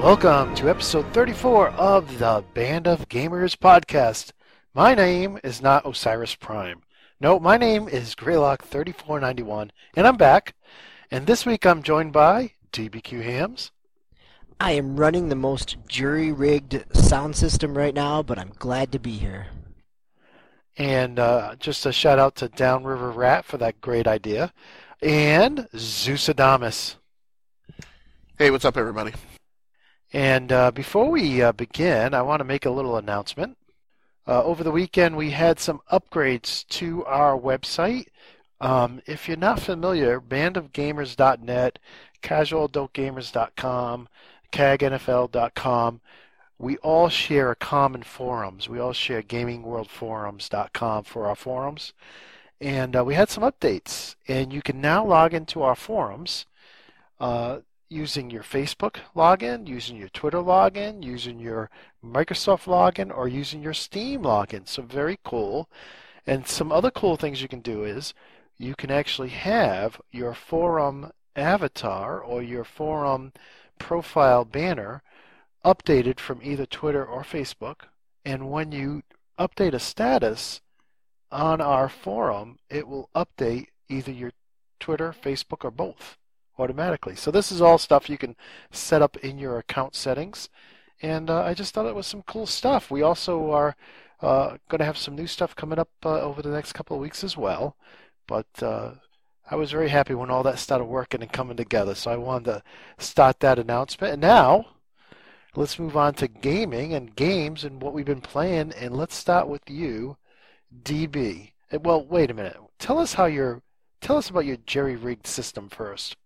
Welcome to episode 34 of the Band of Gamers podcast. My name is not Osiris Prime. No, my name is Greylock3491, and I'm back. And this week I'm joined by DBQ Hams. I am running the most jury-rigged sound system right now, but I'm glad to be here. And just a shout out to Downriver Rat for that great idea. And Zeus Adamus. Hey, what's up, everybody? And before we begin, I want to make a little announcement. Over the weekend, we had some upgrades to our website. If you're not familiar, bandofgamers.net, casualadultgamers.com, cagnfl.com, we all share common forums. We all share gamingworldforums.com for our forums. And we had some updates. And you can now log into our forums using your Facebook login, using your Twitter login, using your Microsoft login, or using your Steam login. So very cool. And some other cool things you can do is you can actually have your forum avatar or your forum profile banner updated from either Twitter or Facebook. And when you update a status on our forum, it will update either your Twitter, Facebook, or both automatically. So this is all stuff you can set up in your account settings, and I just thought it was some cool stuff. We also are going to have some new stuff coming up over the next couple of weeks as well, but I was very happy when all that started working and coming together, so I wanted to start that announcement. And now let's move on to gaming and games and what we've been playing, and let's start with you, DB. Well, wait a minute. Tell us about your jerry-rigged system first.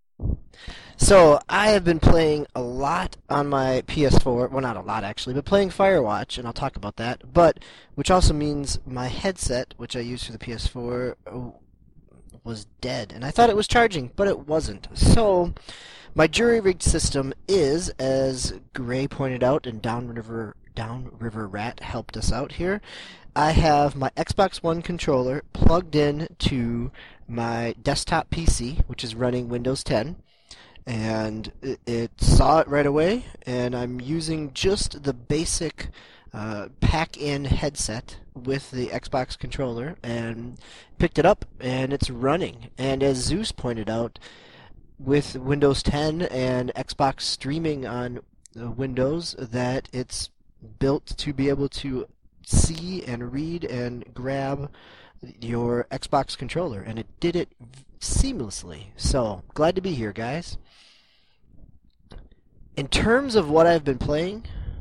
So, I have been playing a lot on my PS4, well not a lot actually, but playing Firewatch, and I'll talk about that, which also means my headset, which I use for the PS4, was dead, and I thought it was charging, but it wasn't. So, my jury-rigged system is, as Gray pointed out, and Downriver Rat helped us out here, I have my Xbox One controller plugged in to my desktop PC, which is running Windows 10, and it saw it right away, and I'm using just the basic pack-in headset with the Xbox controller, and picked it up, and it's running. And as Zeus pointed out, with Windows 10 and Xbox streaming on Windows, that it's built to be able to see and read and grab your Xbox controller, and it did it seamlessly. So, glad to be here, guys. In terms of what I've been playing,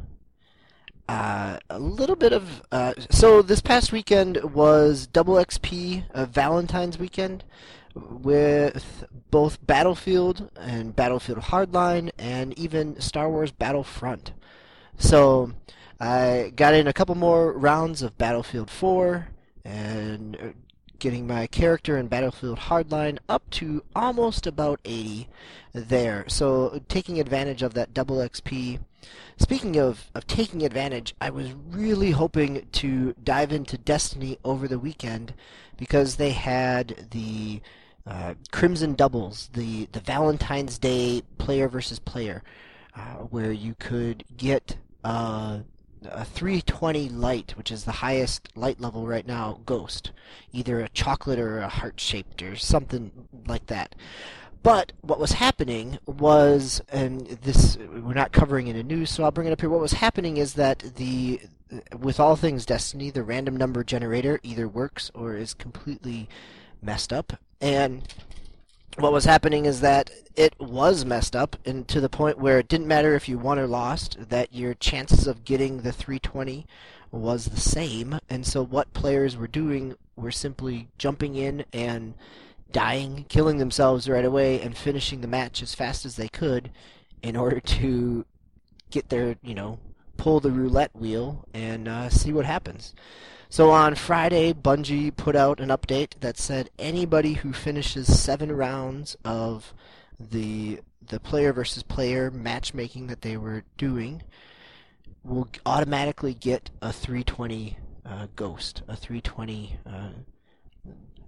a little bit of... so this past weekend was Double XP Valentine's weekend with both Battlefield and Battlefield Hardline and even Star Wars Battlefront. So I got in a couple more rounds of Battlefield 4 and getting my character in Battlefield Hardline up to almost about 80 there. So taking advantage of that double XP. Speaking of taking advantage, I was really hoping to dive into Destiny over the weekend because they had the Crimson Doubles, the Valentine's Day player versus player, where you could get a 320 light, which is the highest light level right now, ghost. Either a chocolate or a heart-shaped or something like that. But what was happening was, and this we're not covering in the news, so I'll bring it up here. What was happening is that with all things Destiny, the random number generator either works or is completely messed up. And what was happening is that it was messed up, and to the point where it didn't matter if you won or lost, that your chances of getting the 320 was the same. And so what players were doing were simply jumping in and dying, killing themselves right away, and finishing the match as fast as they could in order to get their, pull the roulette wheel and see what happens. So on Friday, Bungie put out an update that said anybody who finishes 7 rounds of the player versus player matchmaking that they were doing will automatically get a 320 ghost, a 320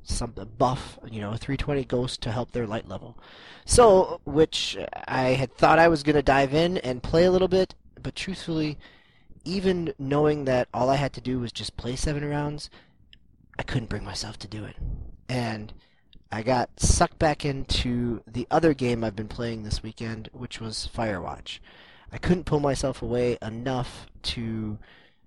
some buff, a 320 ghost to help their light level. So, which I had thought I was going to dive in and play a little bit, but truthfully, even knowing that all I had to do was just play 7 rounds, I couldn't bring myself to do it. And I got sucked back into the other game I've been playing this weekend, which was Firewatch. I couldn't pull myself away enough to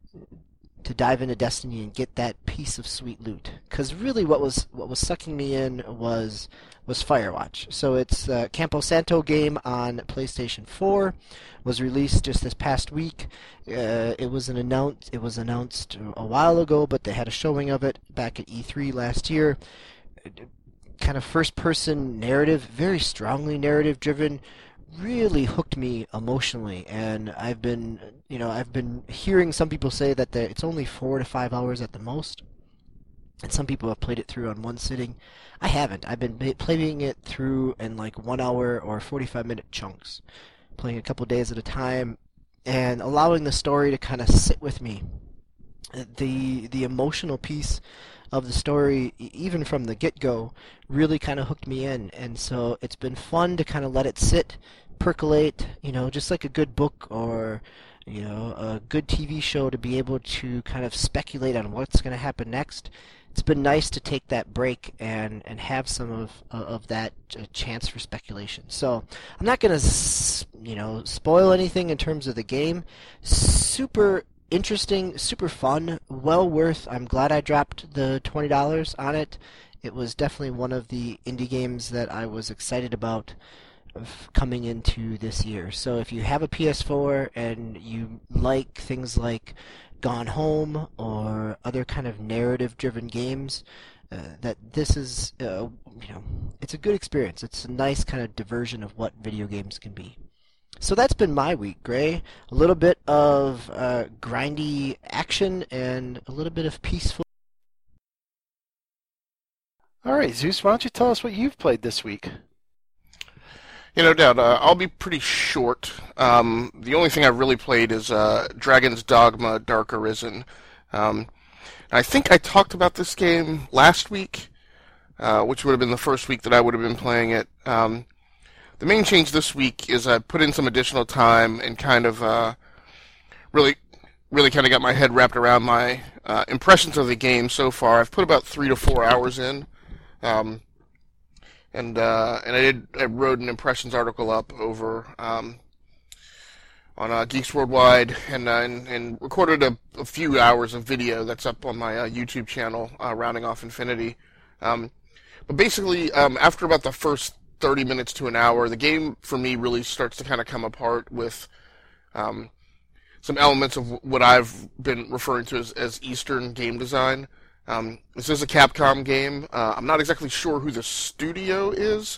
dive into Destiny and get that piece of sweet loot. Because really what was sucking me in was Firewatch. So it's a Campo Santo game on PlayStation 4. Was released just this past week. It was announced a while ago, but they had a showing of it back at E3 last year. Kind of first-person narrative, very strongly narrative-driven. Really hooked me emotionally, and I've been hearing some people say that it's only 4 to 5 hours at the most, and some people have played it through on one sitting. I haven't. I've been playing it through in like 1 hour or 45-minute chunks, playing a couple days at a time, and allowing the story to kind of sit with me. The emotional piece of the story, even from the get-go, really kind of hooked me in, and so it's been fun to kind of let it sit, percolate, just like a good book or a good TV show, to be able to kind of speculate on what's going to happen next. It's been nice to take that break and have some of that chance for speculation. So I'm not going to spoil anything in terms of the game. Super interesting, super fun, well worth. I'm glad I dropped the $20 on it. It was definitely one of the indie games that I was excited about coming into this year. So if you have a PS4 and you like things like Gone Home or other kind of narrative-driven games, that this is, it's a good experience. It's a nice kind of diversion of what video games can be. So that's been my week, Gray. A little bit of grindy action and a little bit of peaceful. All right, Zeus, why don't you tell us what you've played this week? No doubt. I'll be pretty short. The only thing I've really played is Dragon's Dogma Dark Arisen. I think I talked about this game last week, which would have been the first week that I would have been playing it. The main change this week is I put in some additional time and kind of really kind of got my head wrapped around my impressions of the game so far. I've put about 3 to 4 hours in, and I wrote an impressions article up over on Geeks Worldwide, and recorded a few hours of video that's up on my YouTube channel, Rounding Off Infinity. But basically, after about the first 30 minutes to an hour, the game for me really starts to kind of come apart with some elements of what I've been referring to as Eastern game design. This is a Capcom game. I'm not exactly sure who the studio is.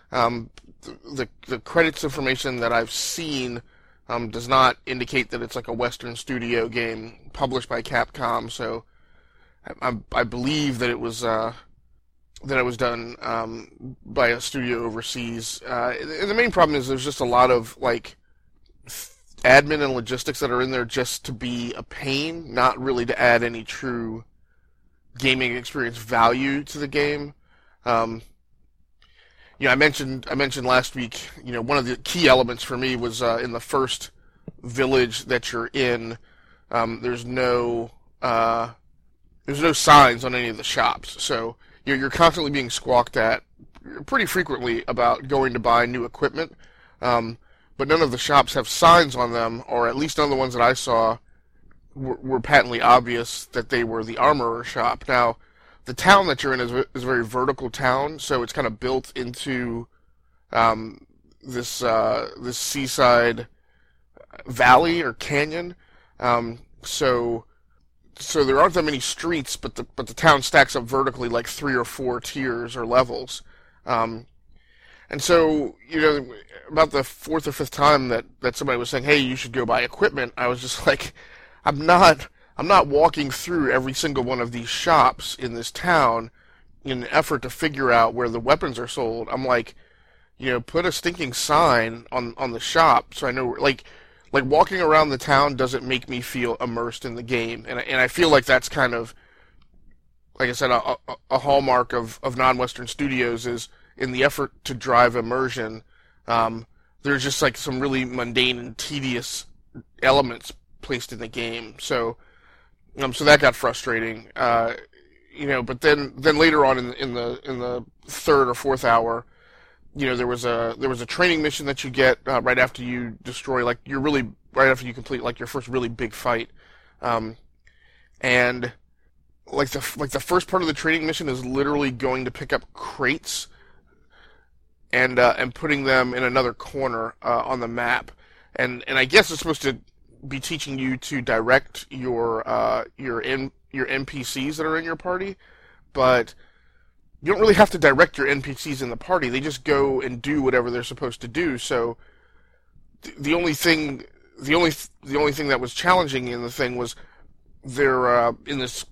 The credits information that I've seen does not indicate that it's like a Western studio game published by Capcom. So I believe that it was done by a studio overseas. And the main problem is there's just a lot of like admin and logistics that are in there just to be a pain, not really to add any true gaming experience value to the game. I mentioned last week, one of the key elements for me was in the first village that you're in, there's no signs on any of the shops, so you're constantly being squawked at pretty frequently about going to buy new equipment, but none of the shops have signs on them, or at least none of the ones that I saw were patently obvious that they were the armorer shop. Now, the town that you're in is a very vertical town, so it's kind of built into this seaside valley or canyon. So there aren't that many streets, but the town stacks up vertically like 3 or 4 tiers or levels. And so, about the 4th or 5th time that somebody was saying, hey, you should go buy equipment, I was just like, I'm not walking through every single one of these shops in this town in an effort to figure out where the weapons are sold. I'm like, put a stinking sign on the shop so I know, like walking around the town doesn't make me feel immersed in the game. And I feel like that's kind of like I said, a hallmark of non-Western studios is in the effort to drive immersion. There's just like some really mundane and tedious elements placed in the game. So that got frustrating. But then later on in the third or fourth hour, there was a training mission that you get right after you destroy, like right after you complete like your first really big fight, and like the first part of the training mission is literally going to pick up crates and putting them in another corner on the map, and I guess it's supposed to be teaching you to direct your NPCs that are in your party, but you don't really have to direct your NPCs in the party. They just go and do whatever they're supposed to do. So the only thing that was challenging in the thing was they're in this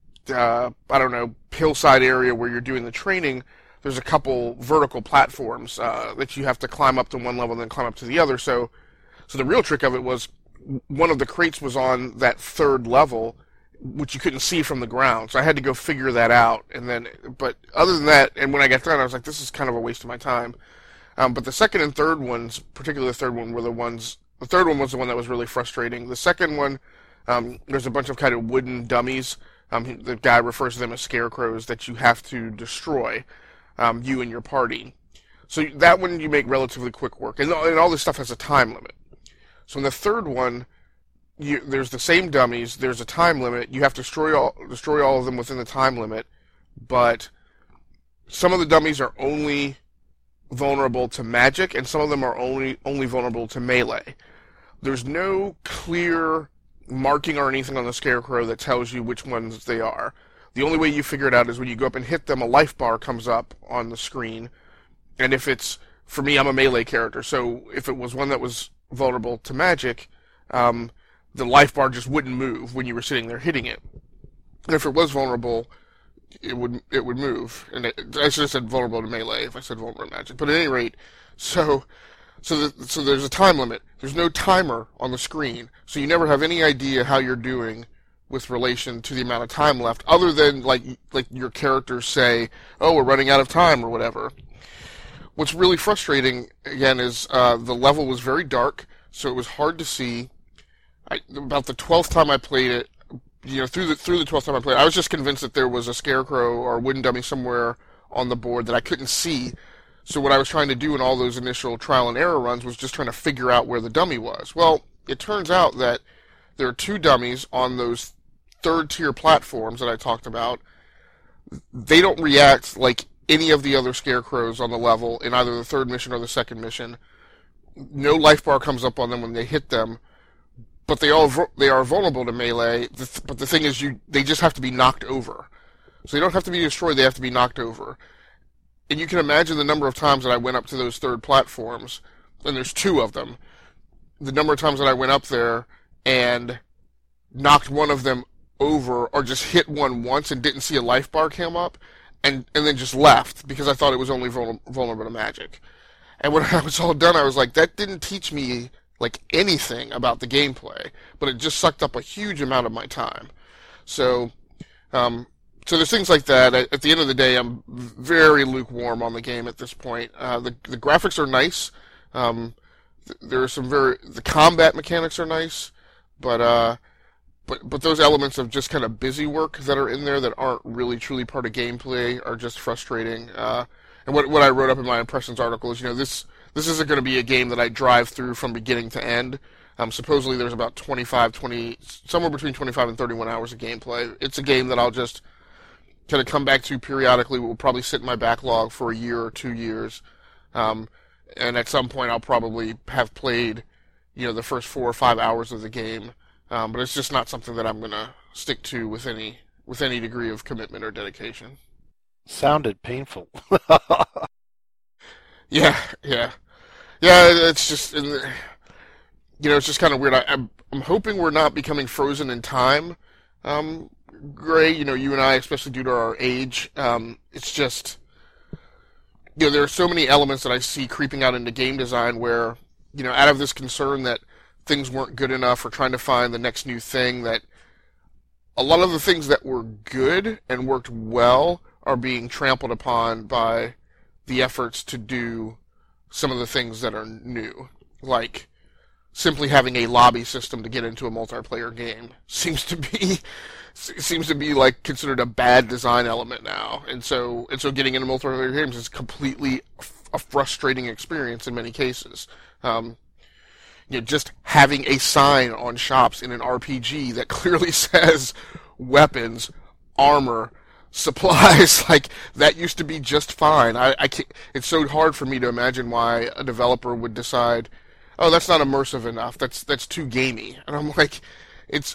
hillside area where you're doing the training. There's a couple vertical platforms that you have to climb up to one level and then climb up to the other. So the real trick of it was one of the crates was on that third level, which you couldn't see from the ground. So I had to go figure that out. But other than that, and when I got done, I was like, this is kind of a waste of my time. But the second and third ones, particularly the third one, the third one was the one that was really frustrating. The second one, there's a bunch of kind of wooden dummies. The guy refers to them as scarecrows that you have to destroy, you and your party. So that one you make relatively quick work. And all this stuff has a time limit. So in the third one, there's the same dummies. There's a time limit. You have to destroy all of them within the time limit. But some of the dummies are only vulnerable to magic, and some of them are only vulnerable to melee. There's no clear marking or anything on the scarecrow that tells you which ones they are. The only way you figure it out is when you go up and hit them, a life bar comes up on the screen. And for me, I'm a melee character, so if it was one that was vulnerable to magic, the life bar just wouldn't move when you were sitting there hitting it. And if it was vulnerable, it would move. And I should have said vulnerable to melee if I said vulnerable to magic. But at any rate, so there's a time limit. There's no timer on the screen, so you never have any idea how you're doing with relation to the amount of time left, other than like your characters say, "Oh, we're running out of time" or whatever. What's really frustrating, again, is the level was very dark, so it was hard to see. About the 12th time I played it, through the 12th time I played it, I was just convinced that there was a scarecrow or a wooden dummy somewhere on the board that I couldn't see. So what I was trying to do in all those initial trial and error runs was just trying to figure out where the dummy was. Well, it turns out that there are two dummies on those third-tier platforms that I talked about. They don't react like any of the other scarecrows on the level in either the third mission or the second mission. No life bar comes up on them when they hit them, but they are vulnerable to melee. But the thing is, they just have to be knocked over. So they don't have to be destroyed, they have to be knocked over. And you can imagine the number of times that I went up to those third platforms, and there's two of them. The number of times that I went up there and knocked one of them over, or just hit one once and didn't see a life bar come up, and then just left because I thought it was only vulnerable to magic. And when I was all done, I was like, that didn't teach me like anything about the gameplay, but it just sucked up a huge amount of my time. So there's things like that. At the end of the day, I'm very lukewarm on the game at this point. The graphics are nice. There are the combat mechanics are nice, but those elements of just kind of busy work that are in there that aren't really truly part of gameplay are just frustrating. And what I wrote up in my impressions article is, this isn't going to be a game that I drive through from beginning to end. Supposedly there's about somewhere between 25 and 31 hours of gameplay. It's a game that I'll just kind of come back to periodically. Will probably sit in my backlog for a year or 2 years. And at some point I'll probably have played, the first 4 or 5 hours of the game. But it's just not something that I'm going to stick to with any degree of commitment or dedication. Sounded painful. Yeah. It's just, it's just kind of weird. I'm hoping we're not becoming frozen in time, Gray. You and I, especially due to our age, it's just, there are so many elements that I see creeping out into game design where, out of this concern that things weren't good enough or trying to find the next new thing, that a lot of the things that were good and worked well are being trampled upon by the efforts to do some of the things that are new. Like simply having a lobby system to get into a multiplayer game seems to be like considered a bad design element now. And so getting into multiplayer games is completely a frustrating experience in many cases. Just having a sign on shops in an RPG that clearly says weapons, armor, supplies, like that used to be just fine. I can't, it's so hard for me to imagine why a developer would decide, oh, that's not immersive enough. That's too gamey. And I'm like, it's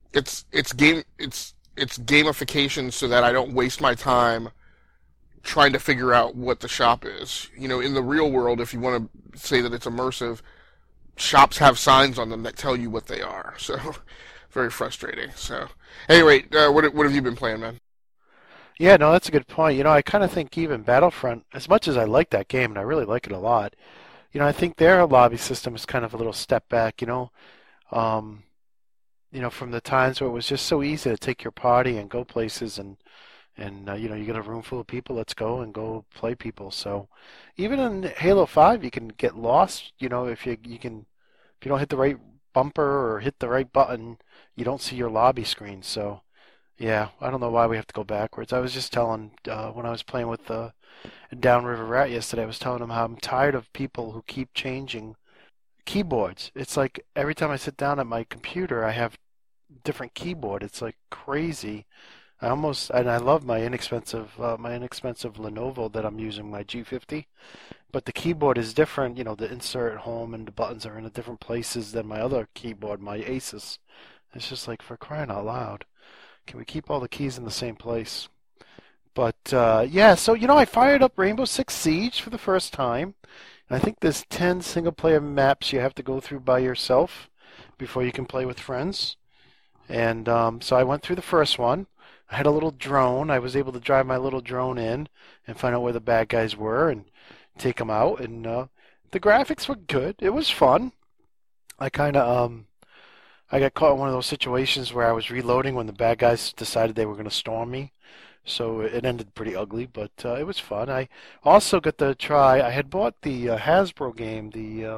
gamification so that I don't waste my time trying to figure out what the shop is. In the real world, if you want to say that it's immersive, shops have signs on them that tell you what they are. So, very frustrating. So, anyway, what have you been playing, man? Yeah, no, that's a good point. I kind of think even Battlefront, as much as I like that game, and I really like it a lot, I think their lobby system is kind of a little step back, um, from the times where it was just so easy to take your party and go places and you get a room full of people, let's go and go play people. So even in Halo 5, you can get lost, if you don't hit the right bumper or hit the right button, you don't see your lobby screen. So yeah, I don't know why we have to go backwards. I was just telling when I was playing with Downriver Rat yesterday, I was telling him how I'm tired of people who keep changing keyboards. It's like every time I sit down at my computer, I have different keyboard. It's like crazy. And I love my inexpensive Lenovo that I'm using, my G50, but the keyboard is different. The insert at home and the buttons are in different places than my other keyboard, my Asus. It's just like, for crying out loud, can we keep all the keys in the same place? But yeah, so I fired up Rainbow Six Siege for the first time. And I think there's 10 single-player maps you have to go through by yourself before you can play with friends. And so I went through the first one. I had a little drone. I was able to drive my little drone in and find out where the bad guys were and take them out. And the graphics were good. It was fun. I kind of I got caught in one of those situations where I was reloading when the bad guys decided they were going to storm me. So it ended pretty ugly, but it was fun. I also got to try. I had bought the Hasbro game,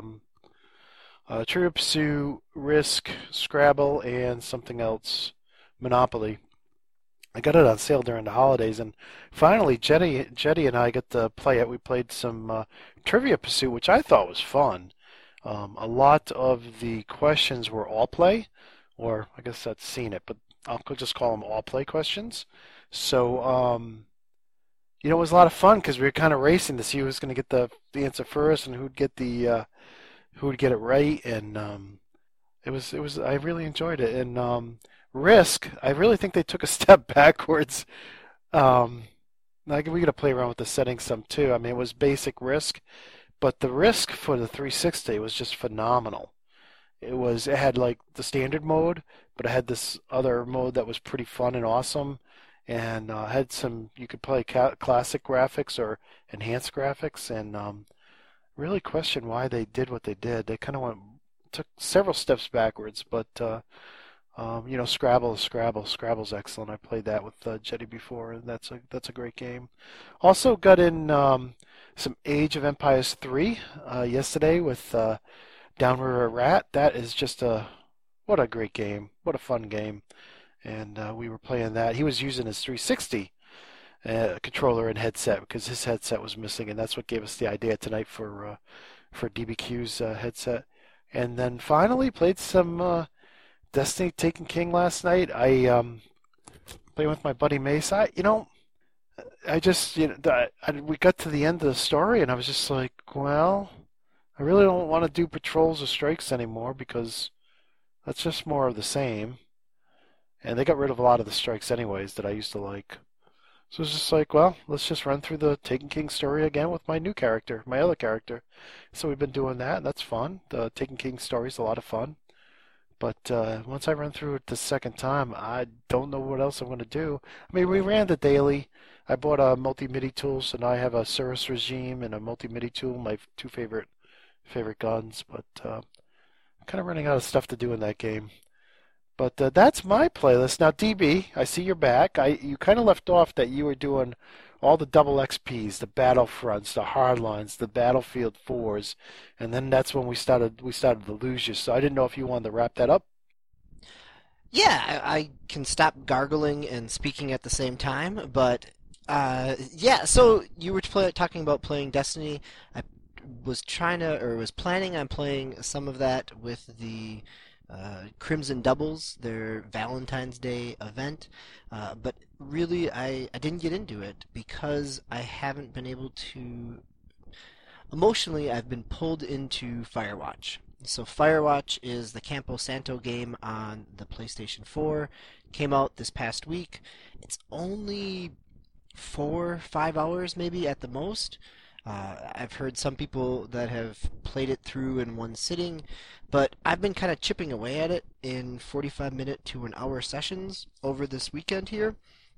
the Trivial Pursuit, Risk, Scrabble, and something else, Monopoly. I got it on sale during the holidays, and finally, Jetty and I got to play it. We played some Trivia Pursuit, which I thought was fun. A lot of the questions were all play, or I guess that's seen it, but I'll just call them all play questions. So, it was a lot of fun because we were kind of racing to see who was going to get the answer first and who'd get it right, and it was I really enjoyed it. And Risk, I really think they took a step backwards. Like we got to play around with the settings some too. I mean, it was basic Risk, but the Risk for the 360 was just phenomenal. It had like the standard mode, but it had this other mode that was pretty fun and awesome, and had some you could play classic graphics or enhanced graphics, and really question why they did what they did. They kind of took several steps backwards, but Scrabble is Scrabble. Scrabble's excellent. I played that with Jetty before, and that's a great game. Also got in some Age of Empires 3 yesterday with Downriver Rat. That is just what a great game. What a fun game. And we were playing that. He was using his 360 controller and headset because his headset was missing, and that's what gave us the idea tonight for DBQ's headset. And then finally played some Destiny Taken King last night. I played with my buddy Mace. I just we got to the end of the story, and I was just like, well, I really don't want to do patrols or strikes anymore because that's just more of the same. And they got rid of a lot of the strikes anyways that I used to like. So it's just like, well, let's just run through the Taken King story again with my new character, my other character. So we've been doing that, and that's fun. The Taken King story is a lot of fun. But once I run through it the second time, I don't know what else I'm going to do. I mean, we ran the daily. I bought a multi-MIDI tool, so now I have a Cirrus Regime and a multi-MIDI tool, my two favorite guns. But I'm kind of running out of stuff to do in that game. But that's my playlist. Now, DB, I see you're back. You kind of left off that you were doing all the double XPs, the Battlefronts, the Hardlines, the Battlefield 4s, and then that's when we started to lose you. So I didn't know if you wanted to wrap that up. Yeah, I can stop gargling and speaking at the same time, but yeah. So you were talking about playing Destiny. I was planning on playing some of that with the Crimson Doubles, their Valentine's Day event, but really I didn't get into it because I haven't been able to. Emotionally, I've been pulled into Firewatch. So Firewatch is the Campo Santo game on the PlayStation 4. Came out this past week. It's only 4-5 hours maybe at the most. I've heard some people that have played it through in one sitting, but I've been kind of chipping away at it in 45-minute to an hour sessions over this weekend here.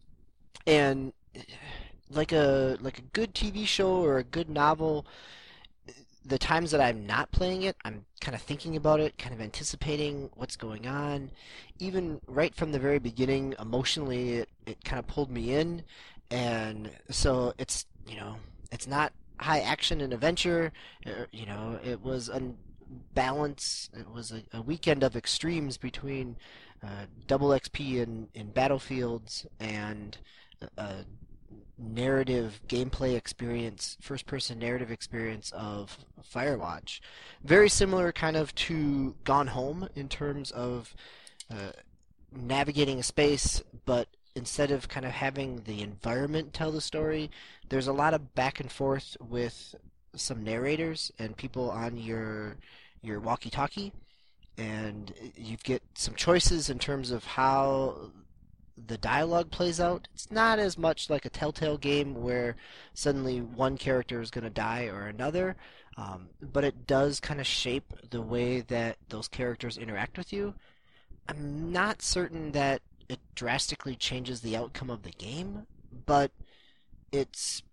And like a good TV show or a good novel, the times that I'm not playing it, I'm kind of thinking about it, kind of anticipating what's going on. Even right from the very beginning, emotionally, it kind of pulled me in. And so it's not high action and adventure. It was a balance. It was a weekend of extremes between double XP in Battlefields and a narrative gameplay experience, first-person narrative experience of Firewatch. Very similar kind of to Gone Home in terms of navigating a space, but instead of kind of having the environment tell the story, there's a lot of back and forth with some narrators and people on your walkie-talkie, and you get some choices in terms of how the dialogue plays out. It's not as much like a Telltale game where suddenly one character is going to die or another, but it does kind of shape the way that those characters interact with you. I'm not certain that it drastically changes the outcome of the game, but it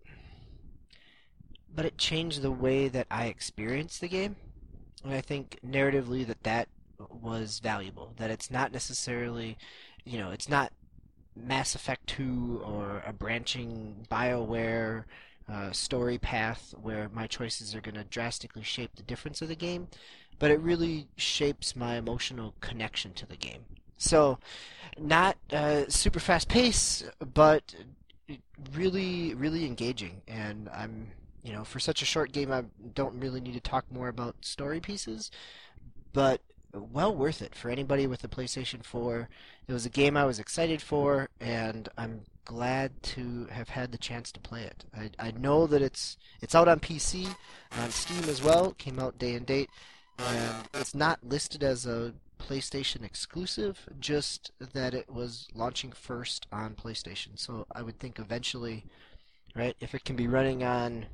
changed the way that I experienced the game, and I think narratively that was valuable. That it's not necessarily, it's not Mass Effect 2 or a branching BioWare story path where my choices are going to drastically shape the difference of the game, but it really shapes my emotional connection to the game. So, not super fast pace, but really, really engaging. And for such a short game, I don't really need to talk more about story pieces, but well worth it for anybody with a PlayStation 4. It was a game I was excited for, and I'm glad to have had the chance to play it. I know that it's out on PC, on Steam as well. It came out day and date, and it's not listed as a PlayStation exclusive, just that it was launching first on PlayStation. So I would think eventually, right, if it can be running on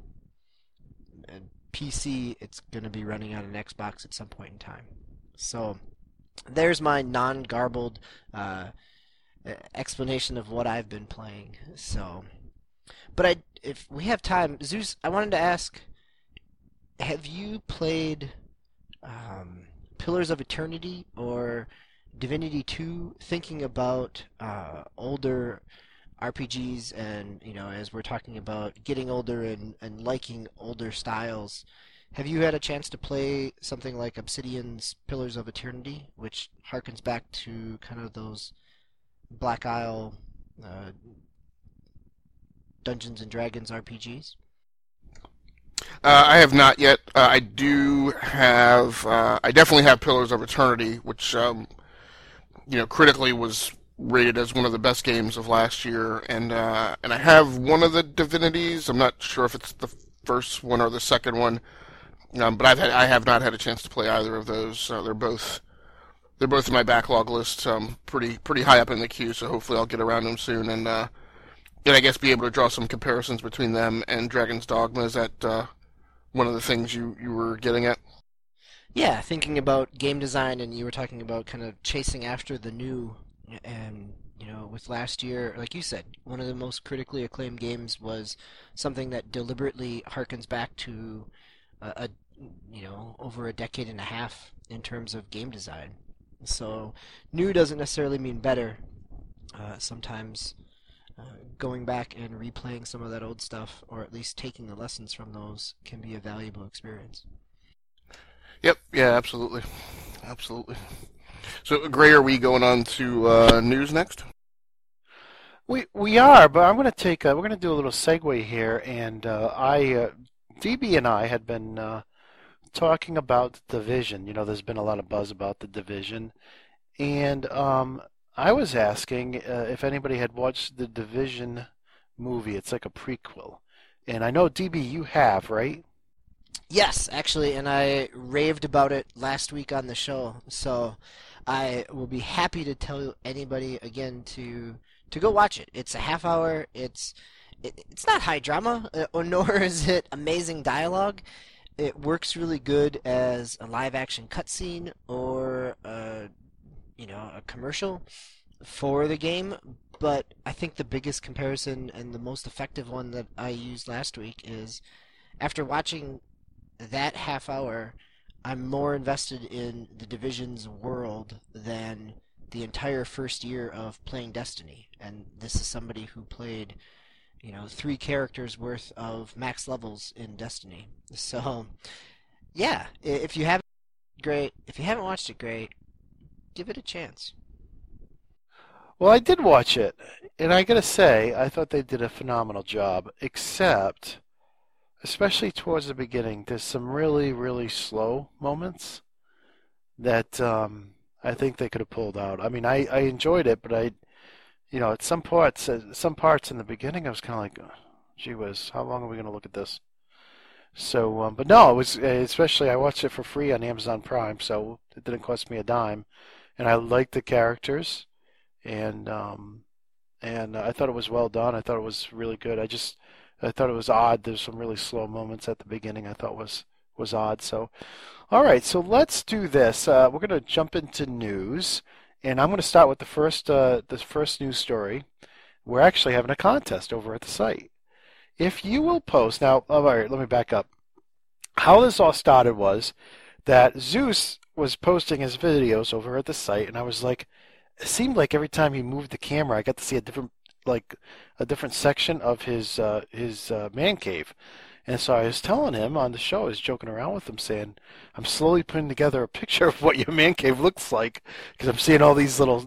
PC, it's going to be running on an Xbox at some point in time. So there's my non-garbled explanation of what I've been playing. So, but if we have time, Zeus, I wanted to ask, have you played Pillars of Eternity or Divinity 2, thinking about older RPGs and, as we're talking about getting older and liking older styles, have you had a chance to play something like Obsidian's Pillars of Eternity, which harkens back to kind of those Black Isle Dungeons and Dragons RPGs? I have not yet. I do have. I definitely have Pillars of Eternity, which critically was rated as one of the best games of last year, and I have one of the Divinities. I'm not sure if it's the first one or the second one, but I have not had a chance to play either of those. They're both in my backlog list, pretty high up in the queue. So hopefully I'll get around to them soon, and I guess be able to draw some comparisons between them and Dragon's Dogma. Is that one of the things you were getting at? Yeah, thinking about game design, and you were talking about kind of chasing after the new, and with last year, like you said, one of the most critically acclaimed games was something that deliberately harkens back to over a decade and a half in terms of game design. So new doesn't necessarily mean better. Sometimes going back and replaying some of that old stuff, or at least taking the lessons from those, can be a valuable experience. Yep. Yeah. Absolutely. Absolutely. So, Gray, are we going on to news next? We are, but I'm going to take we're going to do a little segue here, and DB and I had been talking about the Division. You know, there's been a lot of buzz about the Division, and I was asking if anybody had watched the Division movie. It's like a prequel, and I know DB, you have, right? Yes, actually, and I raved about it last week on the show, so I will be happy to tell anybody again to go watch it. It's a half hour. It's not high drama, or nor is it amazing dialogue. It works really good as a live action cutscene or a commercial for the game. But I think the biggest comparison and the most effective one that I used last week is after watching that half hour, I'm more invested in the Division's world than the entire first year of playing Destiny. And this is somebody who played, 3 characters worth of max levels in Destiny. So, yeah, if you haven't, great. If you haven't watched it, great. Give it a chance. Well, I did watch it, and I got to say, I thought they did a phenomenal job, except, especially towards the beginning, there's some really, really slow moments that I think they could have pulled out. I mean, I enjoyed it, but at some parts in the beginning, I was kind of like, oh, gee whiz, how long are we going to look at this? So, but no, it was, especially I watched it for free on Amazon Prime, so it didn't cost me a dime, and I liked the characters, and I thought it was well done. I thought it was really good. I thought it was odd. There's some really slow moments at the beginning I thought was odd. So, all right, so let's do this. We're going to jump into news, and I'm going to start with the first news story. We're actually having a contest over at the site. If you will post now, all right, let me back up. How this all started was that Zeus was posting his videos over at the site, and I was like, it seemed like every time he moved the camera, I got to see a different section of his man cave. And so I was telling him on the show, I was joking around with him, saying, I'm slowly putting together a picture of what your man cave looks like, because I'm seeing all these little,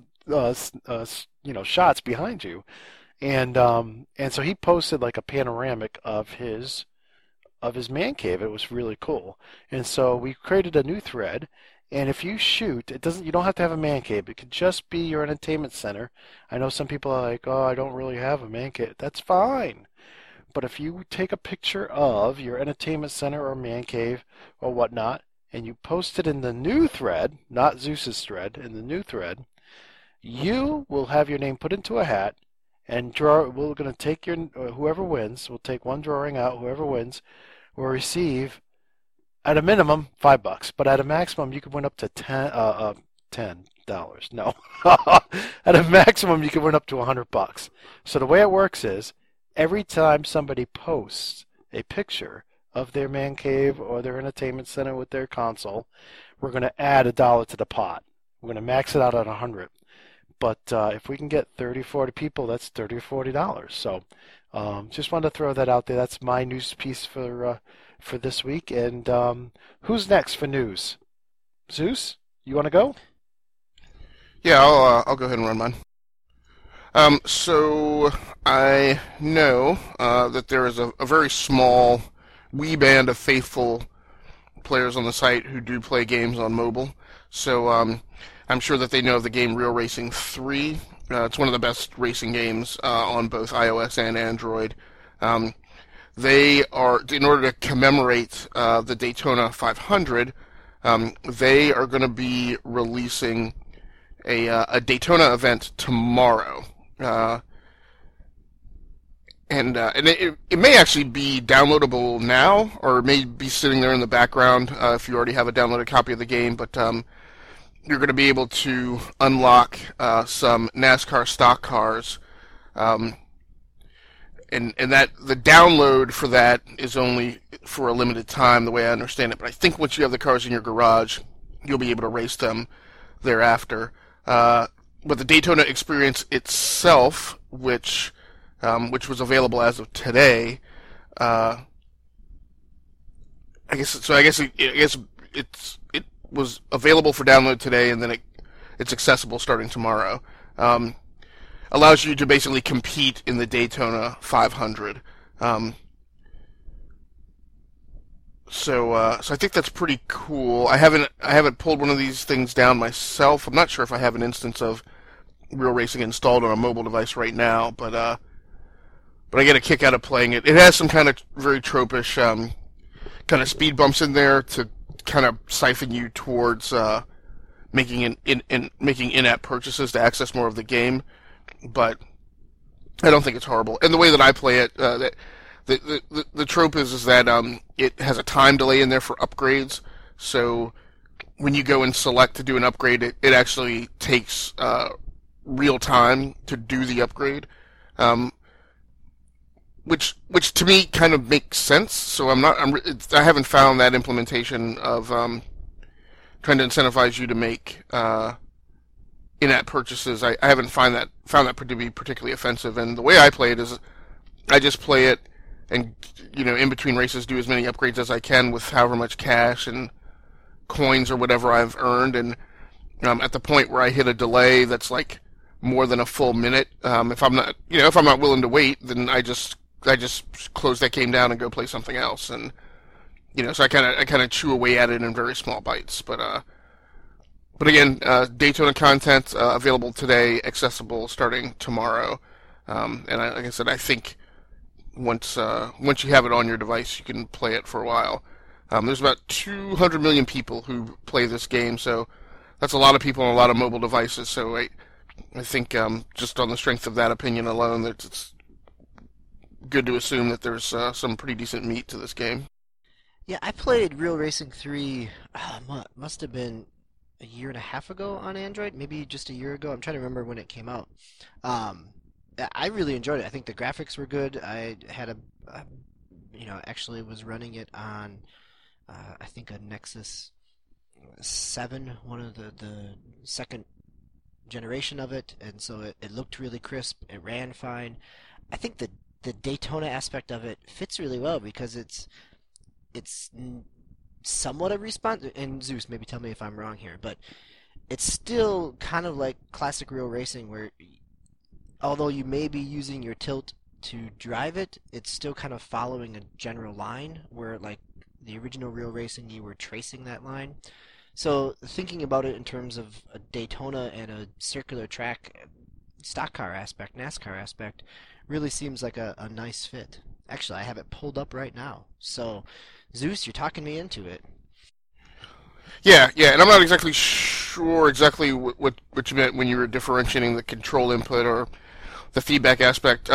shots behind you. And so he posted like a panoramic of his man cave. It was really cool. And so we created a new thread. And if you shoot, you don't have to have a man cave. It could just be your entertainment center. I know some people are like, oh, I don't really have a man cave. That's fine. But if you take a picture of your entertainment center or man cave or whatnot, and you post it in the new thread, not Zeus's thread, in the new thread, you will have your name put into a hat and draw. We're going to take whoever wins. We'll take one drawing out. Whoever wins will receive, at a minimum, $5, but at a maximum, you could win up to $10. No, at a maximum, you could win up to $100. So the way it works is, every time somebody posts a picture of their man cave or their entertainment center with their console, we're going to add $1 to the pot. We're going to max it out at 100. But if we can get 30, 40 people, that's $30 or $40. So just wanted to throw that out there. That's my news piece for this week. And who's next for news? Zeus, you want to go? Yeah, I'll go ahead and run mine. So I know that there is a very small wee band of faithful players on the site who do play games on mobile. So I'm sure that they know of the game Real Racing 3. It's one of the best racing games on both iOS and Android. They are, in order to commemorate the Daytona 500, they are going to be releasing a Daytona event tomorrow. And it may actually be downloadable now, or it may be sitting there in the background if you already have a downloaded copy of the game, but you're going to be able to unlock some NASCAR stock cars, and that the download for that is only for a limited time, the way I understand it. But I think once you have the cars in your garage, you'll be able to race them thereafter. But the Daytona experience itself, which was available as of today, I guess it was available for download today, and then it's accessible starting tomorrow. Allows you to basically compete in the Daytona 500. So I think that's pretty cool. I haven't pulled one of these things down myself. I'm not sure if I have an instance of Real Racing installed on a mobile device right now, but I get a kick out of playing it. It has some kind of very tropish kind of speed bumps in there to kind of siphon you towards making in-app purchases to access more of the game, but I don't think it's horrible. And the way that I play it, the trope is that it has a time delay in there for upgrades. So when you go and select to do an upgrade, it actually takes real time to do the upgrade, which to me kind of makes sense. So I haven't found that implementation of trying to incentivize you to make in-app purchases. I haven't found that to be particularly offensive. And the way I play it is, I just play it, and in between races, do as many upgrades as I can with however much cash and coins or whatever I've earned. And at the point where I hit a delay that's like more than a full minute, if I'm not willing to wait, then I just close that game down and go play something else. And so I kind of chew away at it in very small bites. But again, Daytona content available today, accessible starting tomorrow. And like I said, I think once you have it on your device, you can play it for a while. There's about 200 million people who play this game, so that's a lot of people on a lot of mobile devices. So I think just on the strength of that opinion alone, that it's good to assume that there's some pretty decent meat to this game. Yeah, I played Real Racing 3, must have been a year and a half ago on Android, maybe just a year ago. I'm trying to remember when it came out. I really enjoyed it. I think the graphics were good. I had actually was running it on, I think a Nexus 7, one of the second generation of it, and so it looked really crisp. It ran fine. I think the Daytona aspect of it fits really well because it's somewhat a response. And Zeus, maybe tell me if I'm wrong here, but it's still kind of like classic Real Racing, where although you may be using your tilt to drive it, it's still kind of following a general line, where like the original Real Racing, you were tracing that line. So thinking about it in terms of a Daytona and a circular track stock car aspect, NASCAR aspect, really seems like a nice fit. Actually, I have it pulled up right now. So, Zeus, you're talking me into it. Yeah, and I'm not exactly sure exactly what you meant when you were differentiating the control input or the feedback aspect.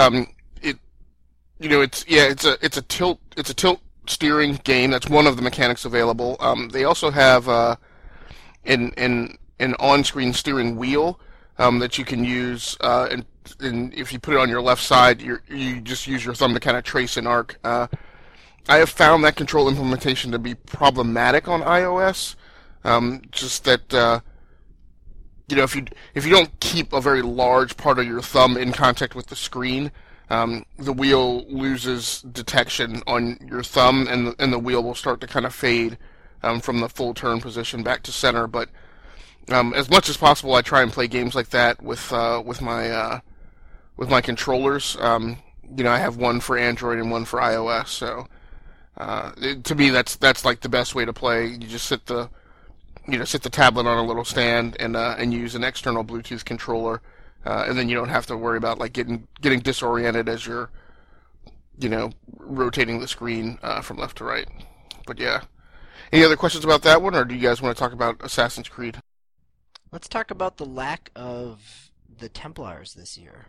It's a tilt steering game. That's one of the mechanics available. They also have an on-screen steering wheel that you can use, and if you put it on your left side, you just use your thumb to kind of trace an arc. I have found that control implementation to be problematic on iOS. Just that if you don't keep a very large part of your thumb in contact with the screen, the wheel loses detection on your thumb, and the wheel will start to kind of fade from the full turn position back to center. But as much as possible, I try and play games like that with my controllers. I have one for Android and one for iOS. So to me, that's like the best way to play. You just sit the tablet on a little stand and use an external Bluetooth controller, and then you don't have to worry about like getting disoriented as you're rotating the screen from left to right. But yeah, any other questions about that one, or do you guys want to talk about Assassin's Creed? Let's talk about the lack of the Templars this year.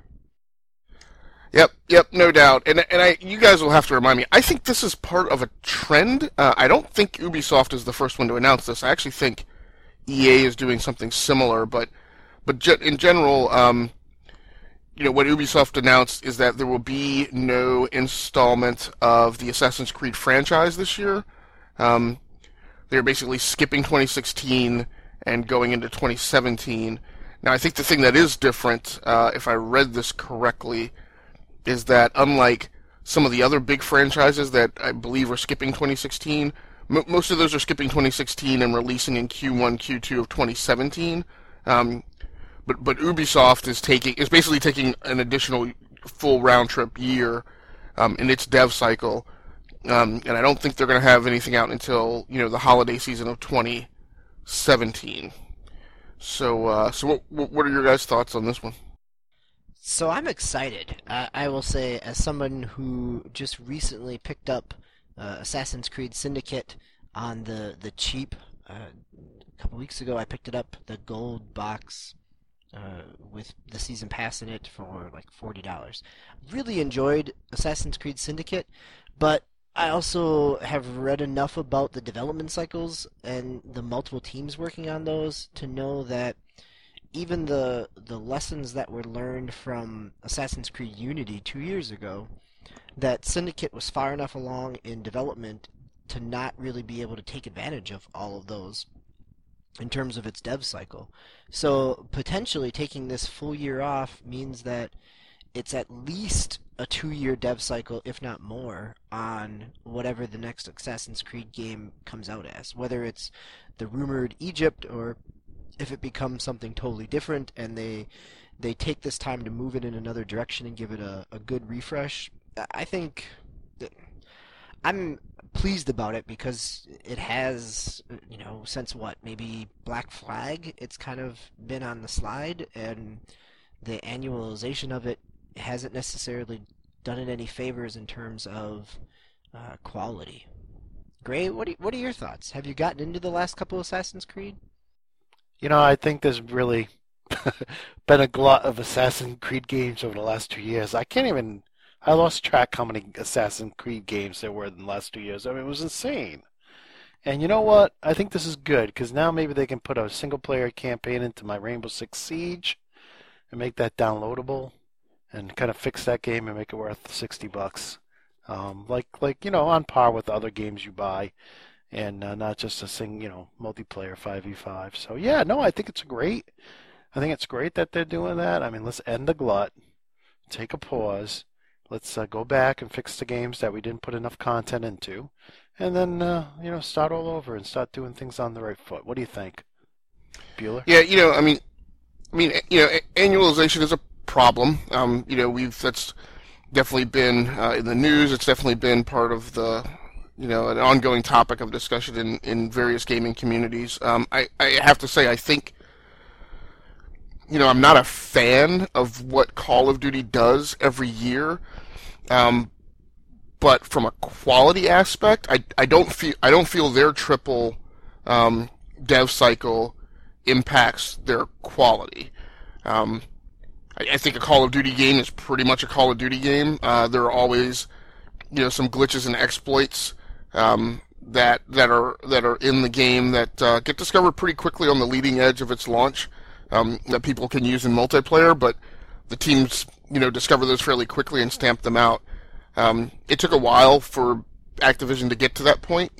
Yep, no doubt. And you guys will have to remind me. I think this is part of a trend. I don't think Ubisoft is the first one to announce this. I actually think EA is doing something similar. But in general, what Ubisoft announced is that there will be no installment of the Assassin's Creed franchise this year. They're basically skipping 2016 and going into 2017. Now, I think the thing that is different, if I read this correctly, is that unlike some of the other big franchises that I believe are skipping 2016, most of those are skipping 2016 and releasing in Q1, Q2 of 2017. But Ubisoft is basically taking an additional full round trip year in its dev cycle, and I don't think they're going to have anything out until the holiday season of 2017. So what are your guys' thoughts on this one? So I'm excited. I will say, as someone who just recently picked up Assassin's Creed Syndicate on the cheap. A couple weeks ago, I picked it up, the gold box with the season pass in it for like $40. Really enjoyed Assassin's Creed Syndicate, but I also have read enough about the development cycles and the multiple teams working on those to know that even the lessons that were learned from Assassin's Creed Unity 2 years ago, that Syndicate was far enough along in development to not really be able to take advantage of all of those in terms of its dev cycle. So potentially taking this full year off means that it's at least a 2-year dev cycle, if not more, on whatever the next Assassin's Creed game comes out as. Whether it's the rumored Egypt or if it becomes something totally different and they take this time to move it in another direction and give it a good refresh. I think that I'm pleased about it because it has, since maybe Black Flag, it's kind of been on the slide, and the annualization of it hasn't necessarily done it any favors in terms of quality. Gray, what are your thoughts? Have you gotten into the last couple of Assassin's Creed? I think there's really been a glut of Assassin's Creed games over the last 2 years. I lost track how many Assassin's Creed games there were in the last 2 years. I mean, it was insane. And you know what? I think this is good, because now maybe they can put a single-player campaign into my Rainbow Six Siege and make that downloadable and kind of fix that game and make it worth $60. On par with other games you buy, and not just a multiplayer 5v5. So yeah, no, I think it's great. I think it's great that they're doing that. I mean, let's end the glut, take a pause. Let's go back and fix the games that we didn't put enough content into, and then start all over and start doing things on the right foot. What do you think, Bueller? Yeah, annualization is a problem. That's definitely been in the news. It's definitely been part of the an ongoing topic of discussion in various gaming communities. I have to say, I think I'm not a fan of what Call of Duty does every year. But from a quality aspect, I don't feel their triple dev cycle impacts their quality. I think a Call of Duty game is pretty much a Call of Duty game. There are always some glitches and exploits that are in the game that get discovered pretty quickly on the leading edge of its launch, that people can use in multiplayer, but the teams discover those fairly quickly and stamp them out. It took a while for Activision to get to that point.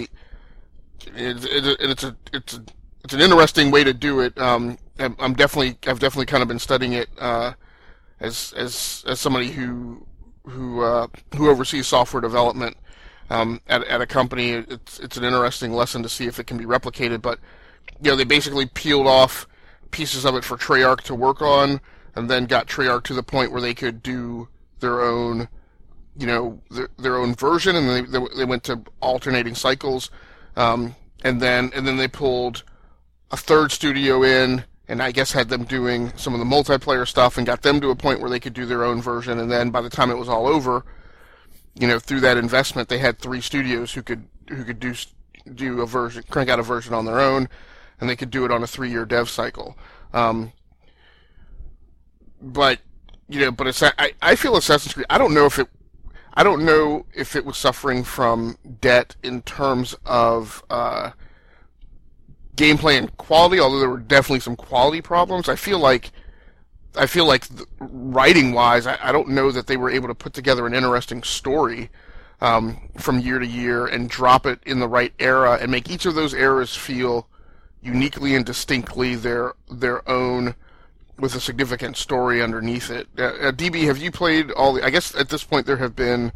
It's an interesting way to do it. I've definitely kind of been studying it as somebody who oversees software development at a company. It's an interesting lesson to see if it can be replicated. But they basically peeled off pieces of it for Treyarch to work on, and then got Treyarch to the point where they could do their own, their own version, and they went to alternating cycles, and then they pulled a third studio in, and I guess had them doing some of the multiplayer stuff, and got them to a point where they could do their own version, and then by the time it was all over, through that investment, they had 3 studios who could do a version, crank out a version on their own, and they could do it on a 3-year dev cycle. But I feel Assassin's Creed. I don't know if it was suffering from debt in terms of gameplay and quality, although there were definitely some quality problems. I feel like writing wise, I don't know that they were able to put together an interesting story from year to year and drop it in the right era and make each of those eras feel uniquely and distinctly their own, with a significant story underneath it. DB, have you played all the? I guess at this point there have been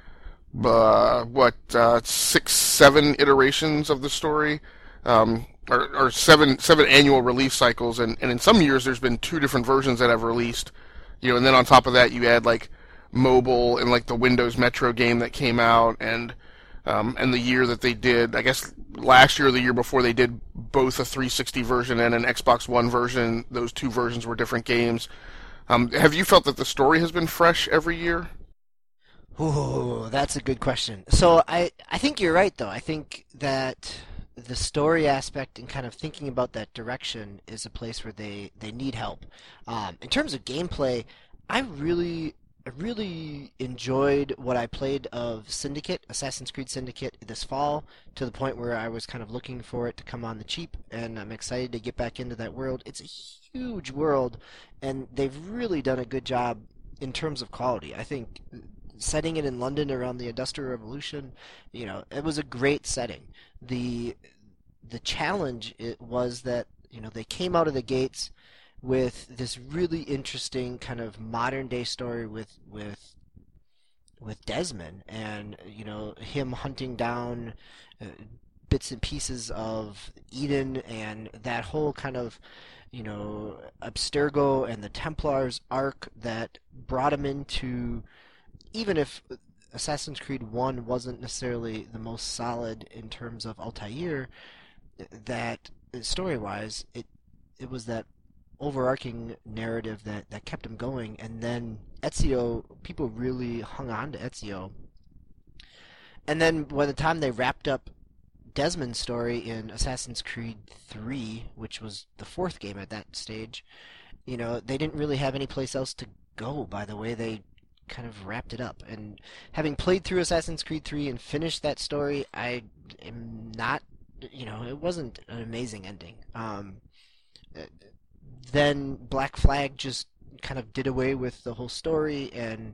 6, 7 iterations of the story, or seven annual release cycles, and in some years there's been 2 different versions that have released. And then on top of that you add like mobile and like the Windows Metro game that came out, and the year that they did, I guess last year or the year before, they did both a 360 version and an Xbox One version. Those 2 versions were different games. Have you felt that the story has been fresh every year? Ooh, that's a good question. So I think you're right, though. I think that the story aspect and kind of thinking about that direction is a place where they need help. In terms of gameplay, I really enjoyed what I played of Syndicate, Assassin's Creed Syndicate, this fall, to the point where I was kind of looking for it to come on the cheap, and I'm excited to get back into that world. It's a huge world, and they've really done a good job in terms of quality. I think setting it in London around the Industrial Revolution, it was a great setting. The challenge was that, they came out of the gates with this really interesting kind of modern day story with Desmond, and him hunting down bits and pieces of Eden, and that whole kind of Abstergo and the Templars arc that brought him into, even if Assassin's Creed 1 wasn't necessarily the most solid in terms of Altair, that story-wise it was that overarching narrative that kept him going. And then Ezio, people really hung on to Ezio. And then by the time they wrapped up Desmond's story in Assassin's Creed 3, which was the 4th game at that stage, they didn't really have any place else to go by the way they kind of wrapped it up. And having played through Assassin's Creed 3 and finished that story, I am not, it wasn't an amazing ending. Then Black Flag just kind of did away with the whole story, and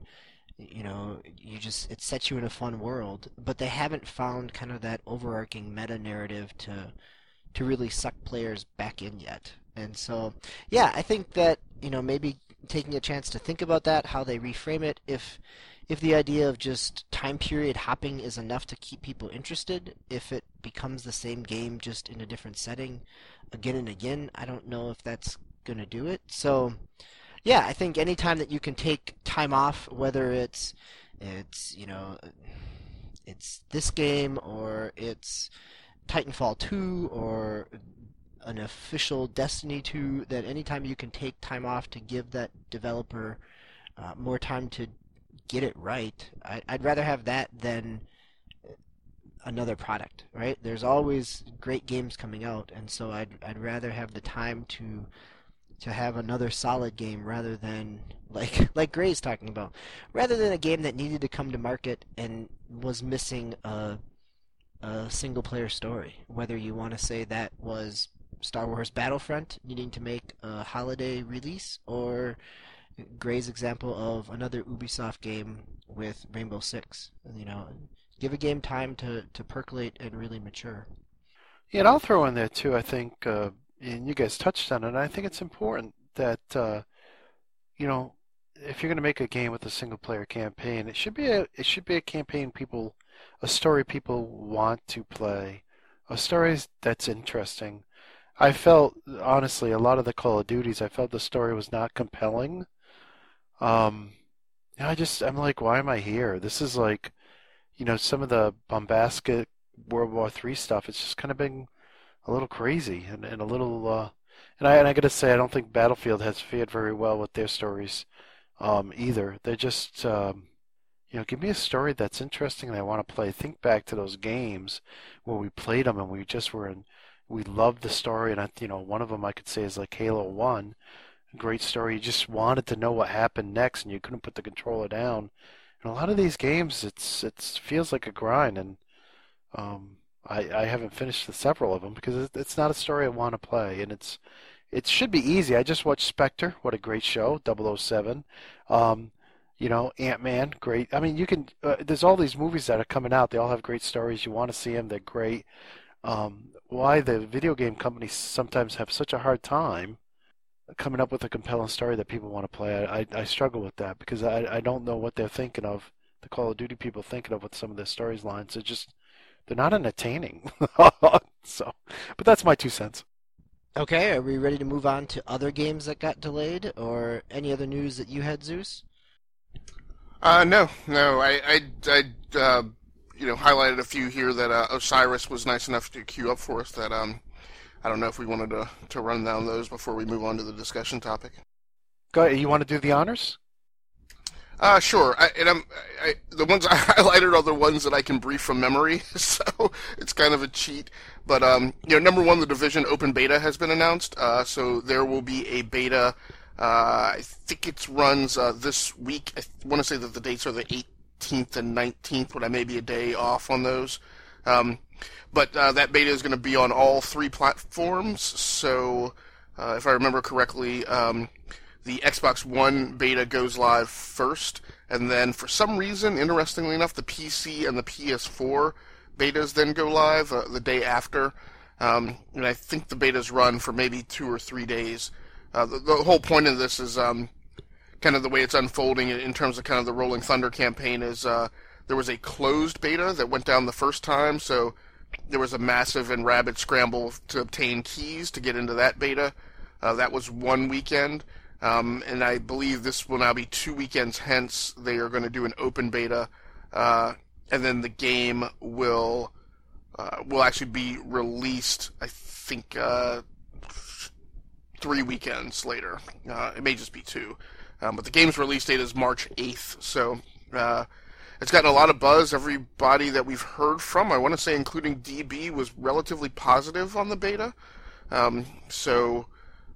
it sets you in a fun world, but they haven't found kind of that overarching meta narrative to really suck players back in yet. And so yeah, I think that maybe taking a chance to think about that, how they reframe it, if the idea of just time period hopping is enough to keep people interested, if it becomes the same game just in a different setting again and again, I don't know if that's going to do it. So yeah, I think any time that you can take time off, whether it's this game, or it's Titanfall 2, or an official Destiny 2, that anytime you can take time off to give that developer more time to get it right, I'd rather have that than another product, right? There's always great games coming out, and so I'd rather have the time to have another solid game, rather than like Gray's talking about, rather than a game that needed to come to market and was missing a single player story. Whether you want to say that was Star Wars Battlefront needing to make a holiday release, or Gray's example of another Ubisoft game with Rainbow Six. Give a game time to percolate and really mature. Yeah, and I'll throw in there too, I think, and you guys touched on it, and I think it's important that, if you're going to make a game with a single player campaign, it should be a campaign a story people want to play, a story that's interesting. I felt, honestly, a lot of the Call of Duties, I felt the story was not compelling. I'm like, why am I here? This is like, some of the bombastic World War III stuff, it's just kind of been a little crazy and a little, and I got to say, I don't think Battlefield has fared very well with their stories either. They're just, give me a story that's interesting and I want to play. Think back to those games where we played them and we loved the story, and one of them I could say is like Halo 1. Great story. You just wanted to know what happened next, and you couldn't put the controller down. And a lot of these games, it feels like a grind, and I haven't finished several of them because it's not a story I want to play, and it should be easy. I just watched Spectre. What a great show, 007. Ant-Man, great. I mean, you can. There's all these movies that are coming out. They all have great stories. You want to see them. They're great. why the video game companies sometimes have such a hard time coming up with a compelling story that people want to play. I struggle with that because I don't know what they're thinking of, the Call of Duty people thinking of with some of their storylines. They're not entertaining. So, but that's my 2 cents. Okay, are we ready to move on to other games that got delayed, or any other news that you had, Zeus? No. I highlighted a few here that Osiris was nice enough to queue up for us. That I don't know if we wanted to run down those before we move on to the discussion topic. Go ahead. You want to do the honors? Sure. The ones I highlighted are the ones that I can brief from memory, so it's kind of a cheat. But number one, the Division open beta has been announced. So there will be a beta. I think it runs this week. I want to say that the dates are the 18th and 19th, but I may be a day off on those. But that beta is going to be on all 3 platforms. So if I remember correctly, the Xbox One beta goes live first, and then for some reason, interestingly enough, the PC and the PS4 betas then go live the day after. And I think the betas run for maybe 2 or 3 days. The whole point of this is kind of the way it's unfolding in terms of kind of the Rolling Thunder campaign is there was a closed beta that went down the first time, so there was a massive and rabid scramble to obtain keys to get into that beta. That was one weekend. And I believe this will now be 2 weekends hence. They are going to do an open beta, and then the game will actually be released, I think, 3 weekends later. It may just be 2. But the game's release date is March 8th, so it's gotten a lot of buzz. Everybody that we've heard from, I want to say including DB, was relatively positive on the beta. So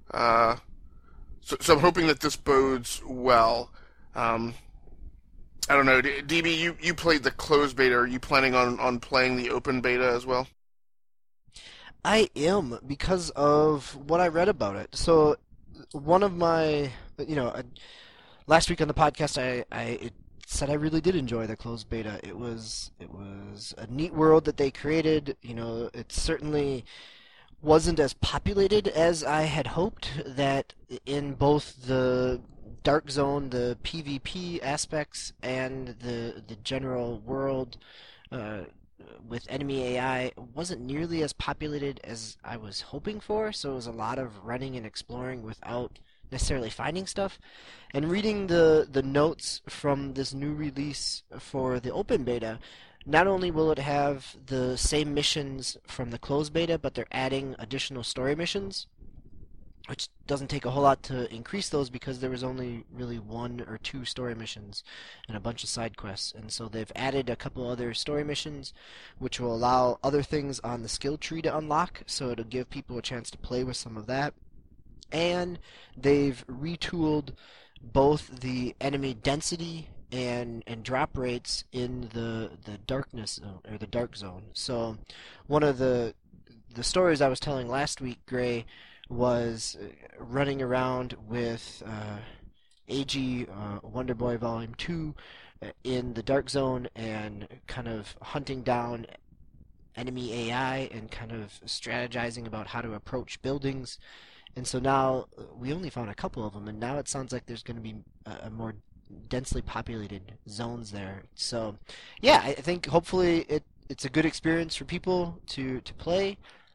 I'm hoping that this bodes well. I don't know, DB, you played the closed beta. Are you planning on playing the open beta as well? I am, because of what I read about it. So, one of my, last week on the podcast, I said I really did enjoy the closed beta. It was a neat world that they created. It certainly wasn't as populated as I had hoped. That in both the Dark Zone, the PvP aspects, and the general world with enemy AI wasn't nearly as populated as I was hoping for, so it was a lot of running and exploring without necessarily finding stuff. And reading the notes from this new release for the open beta, not only will it have the same missions from the closed beta, but they're adding additional story missions, which doesn't take a whole lot to increase those because there was only really 1 or 2 story missions and a bunch of side quests. And so they've added a couple other story missions, which will allow other things on the skill tree to unlock, so it'll give people a chance to play with some of that. And they've retooled both the enemy density and drop rates in the darkness or the dark zone. So one of the stories I was telling last week, Gray, was running around with AG Wonderboy Volume 2 in the Dark Zone and kind of hunting down enemy AI and kind of strategizing about how to approach buildings. And so now we only found a couple of them, and now it sounds like there's going to be a more densely populated zones there. So yeah, I think hopefully it's a good experience for people to play.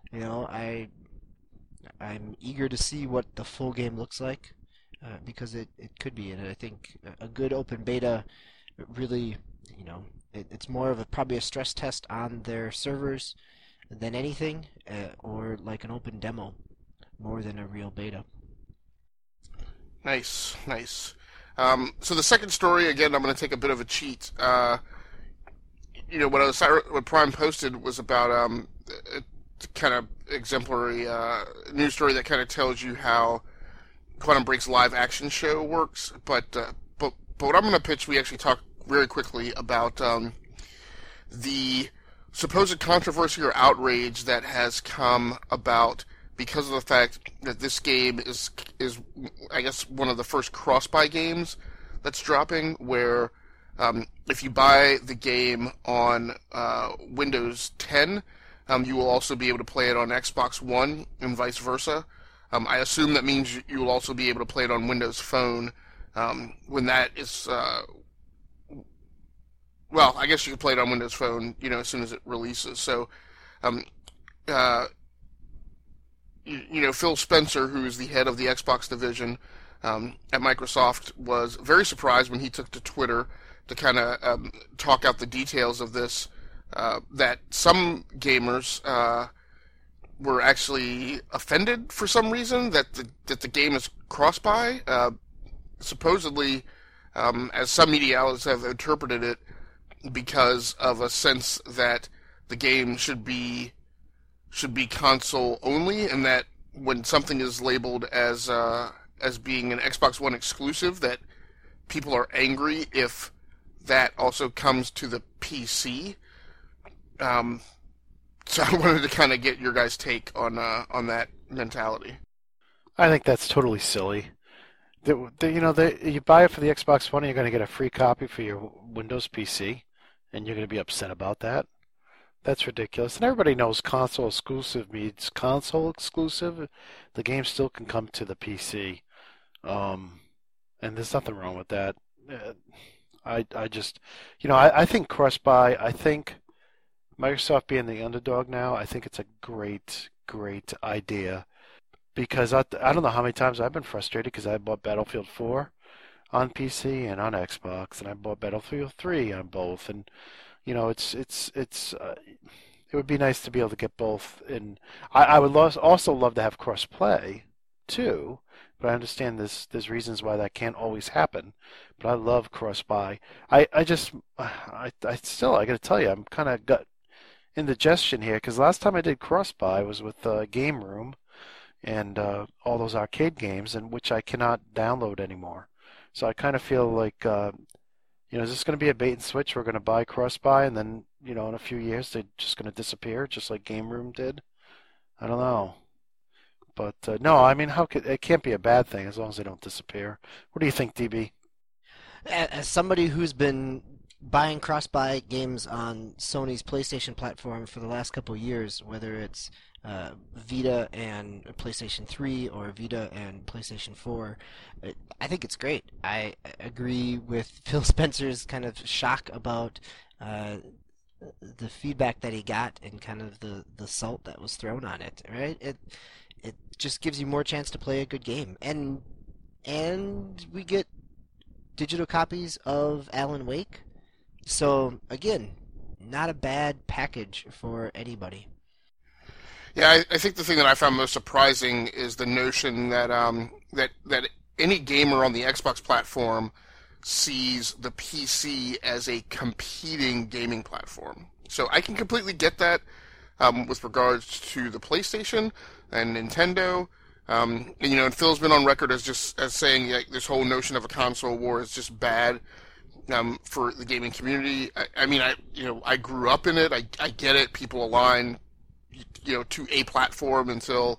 I'm eager to see what the full game looks like, because it could be, and I think a good open beta really, it's more of probably a stress test on their servers than anything, or like an open demo more than a real beta. Nice. So the second story, again, I'm going to take a bit of a cheat. What Prime posted was about a kind of exemplary news story that kind of tells you how Quantum Break's live action show works. But what I'm going to pitch, we actually talk very quickly about the supposed controversy or outrage that has come about because of the fact that this game is I guess one of the first cross-buy games that's dropping, where if you buy the game on Windows 10, you will also be able to play it on Xbox One and vice versa. I assume that means you will also be able to play it on Windows Phone when that is. Well, I guess you can play it on Windows Phone, as soon as it releases. So, Phil Spencer, who is the head of the Xbox division at Microsoft, was very surprised when he took to Twitter to kind of talk out the details of this. That some gamers were actually offended for some reason that the game is cross-buy. Supposedly, as some media outlets have interpreted it, because of a sense that the game should be console only, and that when something is labeled as being an Xbox One exclusive, that people are angry if that also comes to the PC. So I wanted to kind of get your guys' take on that mentality. I think that's totally silly. You buy it for the Xbox One, and you're going to get a free copy for your Windows PC, and you're going to be upset about that. That's ridiculous. And everybody knows console exclusive means console exclusive. The game still can come to the PC, and there's nothing wrong with that. I just, I think cross-buy. I think Microsoft being the underdog now, I think it's a great, great idea. Because I don't know how many times I've been frustrated because I bought Battlefield 4 on PC and on Xbox, and I bought Battlefield 3 on both, and it would be nice to be able to get both. And I would also love to have cross-play too, but I understand there's reasons why that can't always happen. But I love cross-buy. I got to tell you, I'm kind of gut indigestion here because last time I did cross-buy was with Game Room and all those arcade games, and which I cannot download anymore. So I kind of feel like, is this going to be a bait and switch? We're going to buy cross-buy, and then, in a few years they're just going to disappear, just like Game Room did. I don't know. But no, I mean, it can't be a bad thing as long as they don't disappear. What do you think, DB? As somebody who's been buying cross-buy games on Sony's PlayStation platform for the last couple of years, whether it's Vita and PlayStation 3 or Vita and PlayStation 4, I think it's great. I agree with Phil Spencer's kind of shock about the feedback that he got and kind of the salt that was thrown on it, right? It just gives you more chance to play a good game. And we get digital copies of Alan Wake. So, again, not a bad package for anybody. Yeah, I think the thing that I found most surprising is the notion that that any gamer on the Xbox platform sees the PC as a competing gaming platform. So I can completely get that with regards to the PlayStation and Nintendo. And Phil's been on record as saying this whole notion of a console war is just bad for the gaming community. I grew up in it. I get it. People align to a platform until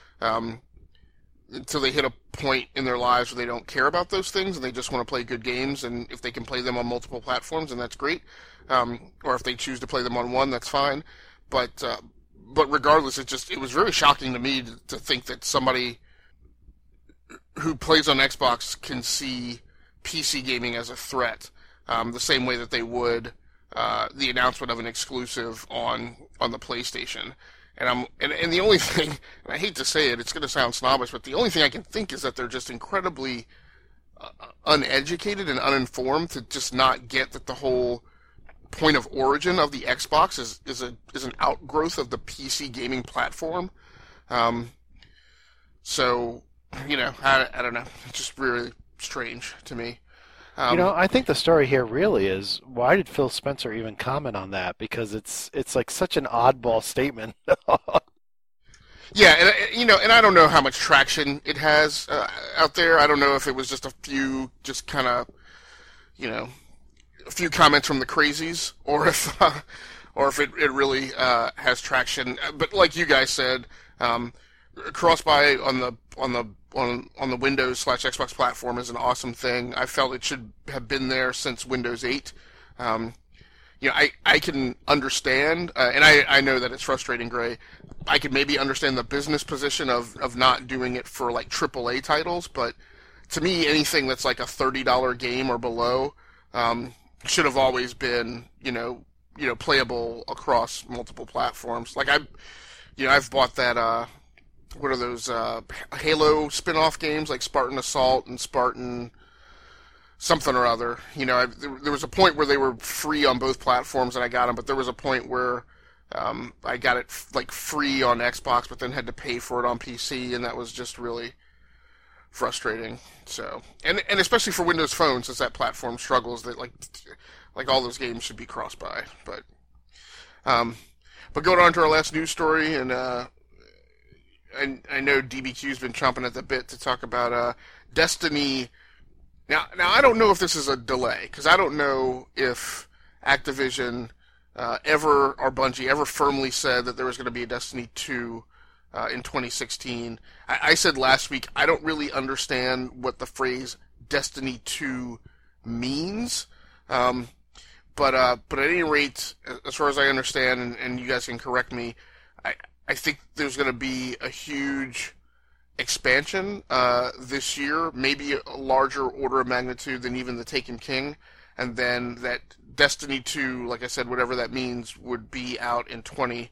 they hit a point in their lives where they don't care about those things and they just want to play good games, and if they can play them on multiple platforms, then that's great. Or if they choose to play them on one, that's fine. But regardless, it was very shocking to me to think that somebody who plays on Xbox can see PC gaming as a threat, the same way that they would the announcement of an exclusive on the PlayStation. And the only thing, and I hate to say it, it's going to sound snobbish, but the only thing I can think is that they're just incredibly uneducated and uninformed to just not get that the whole point of origin of the Xbox is an outgrowth of the PC gaming platform. So, I don't know. It's just really strange to me. I think the story here really is, why did Phil Spencer even comment on that? Because it's like such an oddball statement. Yeah, and I don't know how much traction it has out there. I don't know if it was just a few, just kind of, a few comments from the crazies, or if it really has traction. But like you guys said, cross-buy on the Windows/Xbox platform is an awesome thing. I felt it should have been there since Windows 8. I can understand, and I know that it's frustrating, Gray. I could maybe understand the business position of not doing it for like AAA titles, but to me, anything that's like a $30 game or below should have always been, playable across multiple platforms. Like I've bought that. What are those Halo spin-off games like Spartan Assault and Spartan something or other. There was a point where they were free on both platforms and I got them, but there was a point where I got it like free on Xbox, but then had to pay for it on PC, and that was just really frustrating. So, and especially for Windows Phone, since that platform struggles, that like all those games should be cross-buy. But going on to our last news story, and I know DBQ's been chomping at the bit to talk about Destiny. Now I don't know if this is a delay, because I don't know if Activision or Bungie ever firmly said that there was going to be a Destiny 2 in 2016. I said last week I don't really understand what the phrase Destiny 2 means. But at any rate, as far as I understand, and you guys can correct me, I think there's going to be a huge expansion this year, maybe a larger order of magnitude than even the Taken King, and then that Destiny 2, like I said, whatever that means, would be out in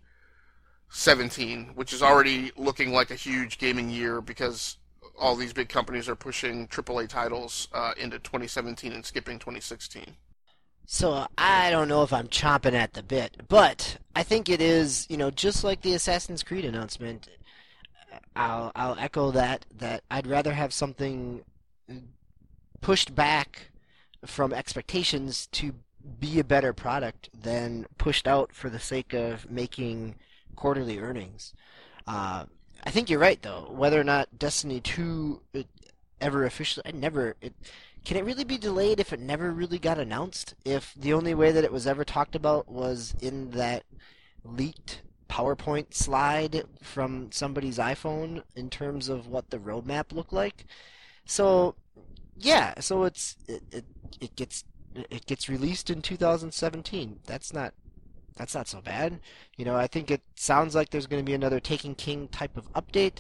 2017, which is already looking like a huge gaming year because all these big companies are pushing AAA titles into 2017 and skipping 2016. So I don't know if I'm chomping at the bit, but I think it is, just like the Assassin's Creed announcement. I'll echo that I'd rather have something pushed back from expectations to be a better product than pushed out for the sake of making quarterly earnings. I think you're right, though. Whether or not Destiny 2 ever officially, can it really be delayed if it never really got announced? If the only way that it was ever talked about was in that leaked PowerPoint slide from somebody's iPhone in terms of what the roadmap looked like? So yeah, so it gets released in 2017. That's not so bad. I think it sounds like there's going to be another Taken King type of update.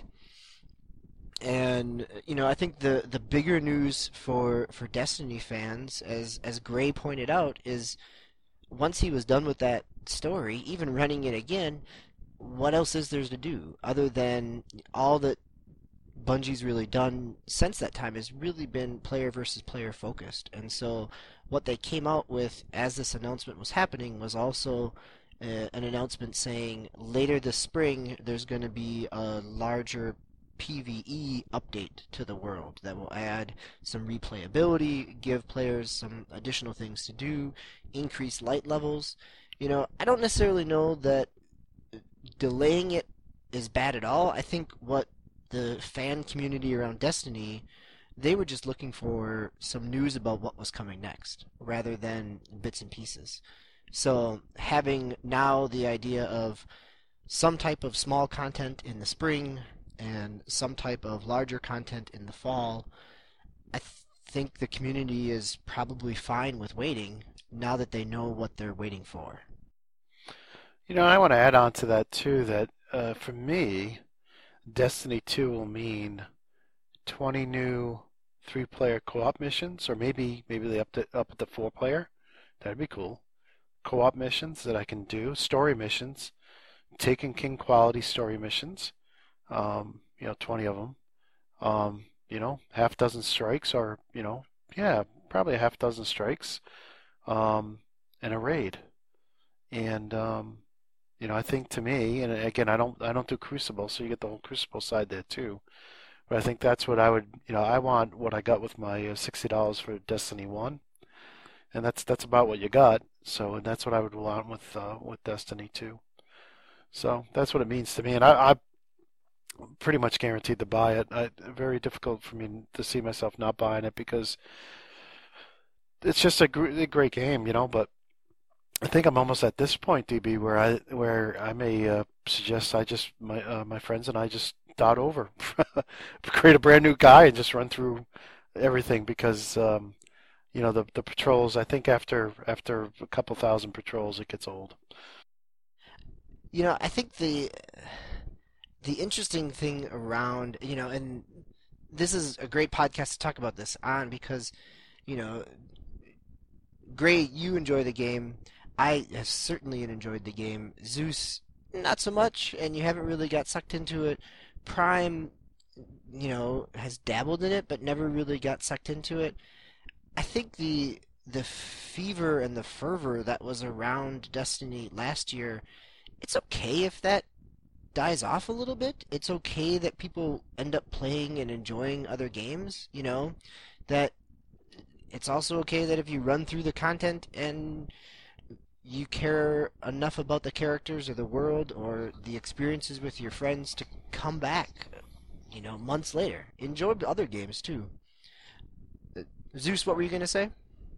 And I think the bigger news for Destiny fans, as Gray pointed out, is once he was done with that story, even running it again, what else is there to do other than all that Bungie's really done since that time has really been player versus player focused. And so what they came out with as this announcement was happening was also an announcement saying later this spring there's going to be a larger PvE update to the world that will add some replayability, give players some additional things to do, increase light levels. I don't necessarily know that delaying it is bad at all. I think what the fan community around Destiny, they were just looking for some news about what was coming next, rather than bits and pieces. So having now the idea of some type of small content in the spring and some type of larger content in the fall, I think the community is probably fine with waiting now that they know what they're waiting for. I want to add on to that too, that for me, Destiny 2 will mean 20 new 3-player co-op missions, or maybe they up at the 4-player. That'd be cool. Co-op missions that I can do, story missions, Taken King quality story missions. 20 of them. Half dozen strikes, or probably a half dozen strikes, and a raid. And I think to me, and again, I don't do Crucible, so you get the whole Crucible side there too. But I think that's what I would, I want what I got with my $60 for Destiny 1, and that's about what you got. So, and that's what I would want with Destiny 2. So that's what it means to me, and I pretty much guaranteed to buy it. Very difficult for me to see myself not buying it because it's just a great game, But I think I'm almost at this point, DB, where I may suggest my friends and I just start over, create a brand new guy, and just run through everything because The patrols. I think after a couple thousand patrols, it gets old. I think the interesting thing around, and this is a great podcast to talk about this on because, you know, Gray, you enjoy the game. I have certainly enjoyed the game. Zeus, not so much, and you haven't really got sucked into it. Prime, has dabbled in it, but never really got sucked into it. I think the fever and the fervor that was around Destiny last year, it's okay if that dies off a little bit. It's okay that people end up playing and enjoying other games, that it's also okay that if you run through the content and you care enough about the characters or the world or the experiences with your friends to come back, months later. Enjoy other games too. Zeus, what were you going to say?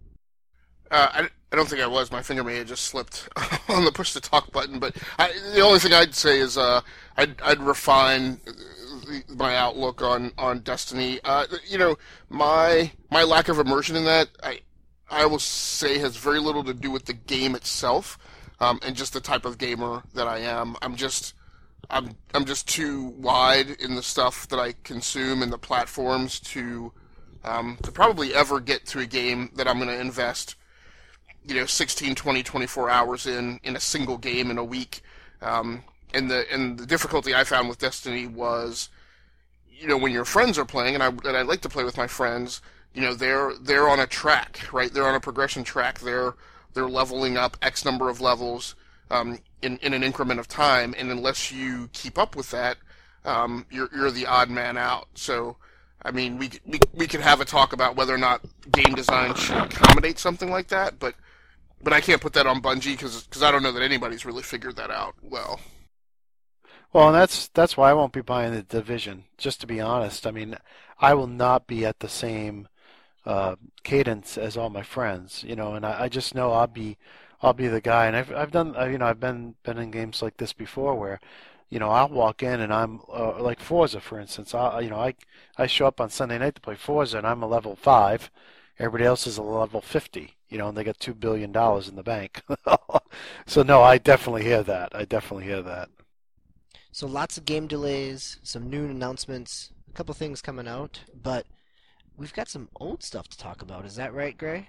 I don't think I was. My finger may have just slipped on the push to talk button. But the only thing I'd say is I'd refine my outlook on Destiny. My lack of immersion in that I will say has very little to do with the game itself, and just the type of gamer that I am. I'm just too wide in the stuff that I consume and the platforms to probably ever get to a game that I'm going to invest 16, 20, 24 hours in a single game in a week. And the difficulty I found with Destiny was, when your friends are playing, and I like to play with my friends, they're on a track, right? They're on a progression track. They're leveling up X number of levels in an increment of time, and unless you keep up with that, you're the odd man out. So, I mean, we could have a talk about whether or not game design should accommodate something like that, but I can't put that on Bungie because I don't know that anybody's really figured that out well. Well, and that's why I won't be buying the Division. Just to be honest, I mean, I will not be at the same cadence as all my friends, and I just know I'll be the guy. And I've done, I've been in games like this before where, I'll walk in and I'm like Forza, for instance. I show up on Sunday night to play Forza and I'm a level 5. Everybody else is a level 50, and they got $2 billion in the bank. So no, I definitely hear that. So lots of game delays, some new announcements, a couple things coming out, but we've got some old stuff to talk about. Is that right, Gray?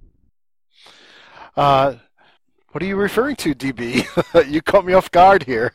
What are you referring to, DB? You caught me off guard here.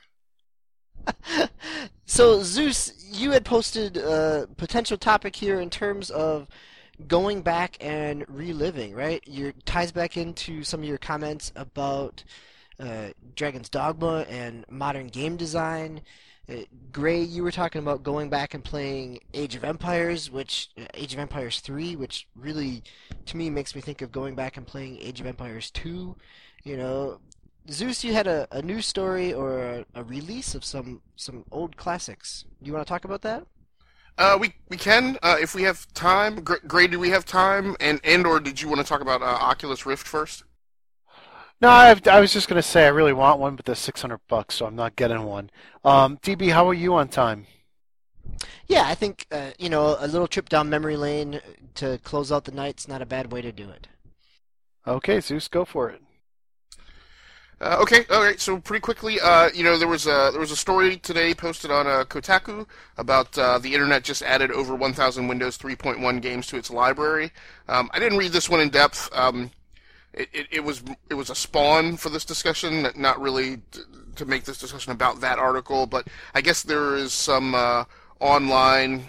So, Zeus, you had posted a potential topic here in terms of going back and reliving, right? It ties back into some of your comments about Dragon's Dogma and modern game design. Gray, you were talking about going back and playing Age of Empires, Age of Empires 3, which really, to me, makes me think of going back and playing Age of Empires 2. Zeus, you had a news story or a release of some old classics. You want to talk about that? We can if we have time. Gray, do we have time? And or did you want to talk about Oculus Rift first? No, I was just going to say I really want one, but they're $600, so I'm not getting one. DB, how are you on time? Yeah, I think a little trip down memory lane to close out the night's not a bad way to do it. Okay, Zeus, go for it. Okay, all right. So pretty quickly, there was a story today posted on Kotaku about the internet just added over 1,000 Windows 3.1 games to its library. I didn't read this one in depth. It was a spawn for this discussion, not really to make this discussion about that article, but I guess there is some online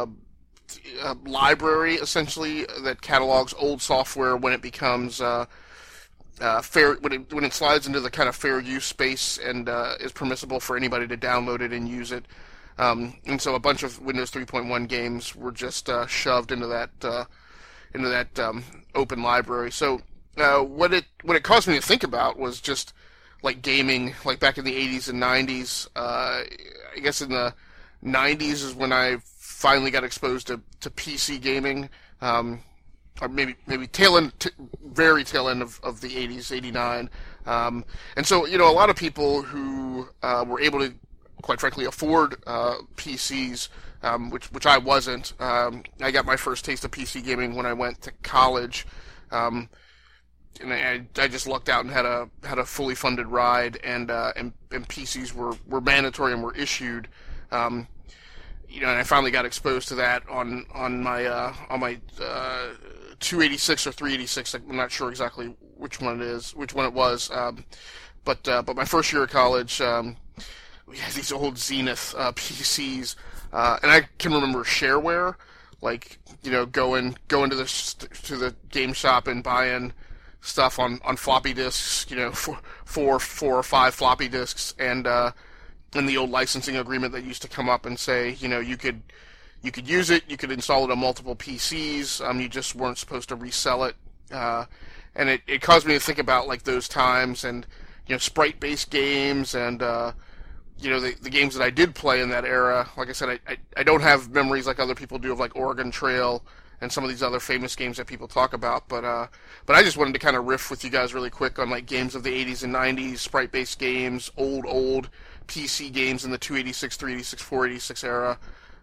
library essentially that catalogs old software when it becomes fair when it slides into the kind of fair use space and is permissible for anybody to download it and use it. And so a bunch of Windows 3.1 games were just shoved into that open library. So what it caused me to think about was just like gaming, like back in the 80s and 90s. I guess in the 90s is when I finally got exposed to PC gaming. Or maybe very tail end of the 80s, 89. And so, a lot of people who were able to, quite frankly, afford PCs which I wasn't. I got my first taste of PC gaming when I went to college. And I just lucked out and had a fully funded ride, and PCs were mandatory and were issued. And I finally got exposed to that on my 286 or 386. I'm not sure exactly which one it was. But my first year of college, we had these old Zenith PCs, and I can remember shareware, like going to the game shop and buying stuff on floppy disks, four or five floppy disks, and the old licensing agreement that used to come up and say, you could use it, you could install it on multiple PCs, you just weren't supposed to resell it, and it caused me to think about like those times and sprite-based games and the games that I did play in that era. Like I said, I don't have memories like other people do of like Oregon Trail and some of these other famous games that people talk about, but I just wanted to kind of riff with you guys really quick on like games of the 80s and 90s, sprite-based games, old PC games in the 286, 386, 486 era.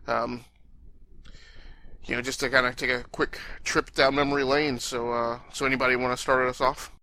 Just to kind of take a quick trip down memory lane. So anybody want to start us off?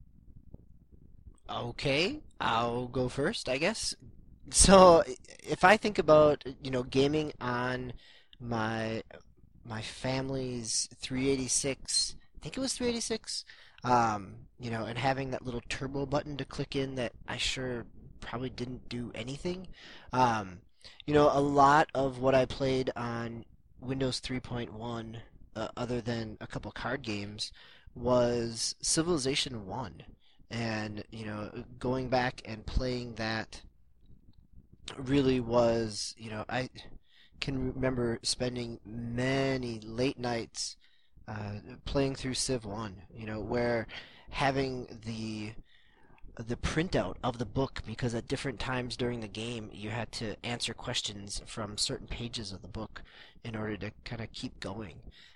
Okay, I'll go first, I guess. So if I think about, gaming on my family's 386, I think it was 386, and having that little turbo button to click in that I sure probably didn't do anything. A lot of what I played on Windows 3.1, other than a couple card games, was Civilization 1. And, going back and playing that really was, I can remember spending many late nights playing through Civ 1, where having the printout of the book, because at different times during the game you had to answer questions from certain pages of the book in order to kind of keep going.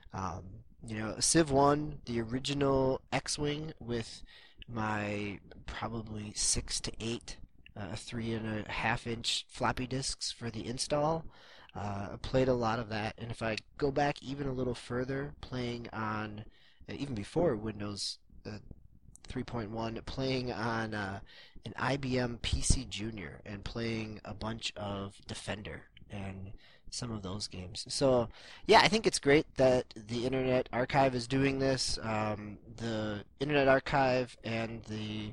Civ 1, the original X-Wing with my probably 6 to 8 3.5-inch floppy disks for the install. I played a lot of that, and if I go back even a little further, playing on even before Windows 3.1, playing on an IBM PC Junior and playing a bunch of Defender and some of those games. So yeah, I think it's great that the Internet Archive is doing this. The Internet Archive and the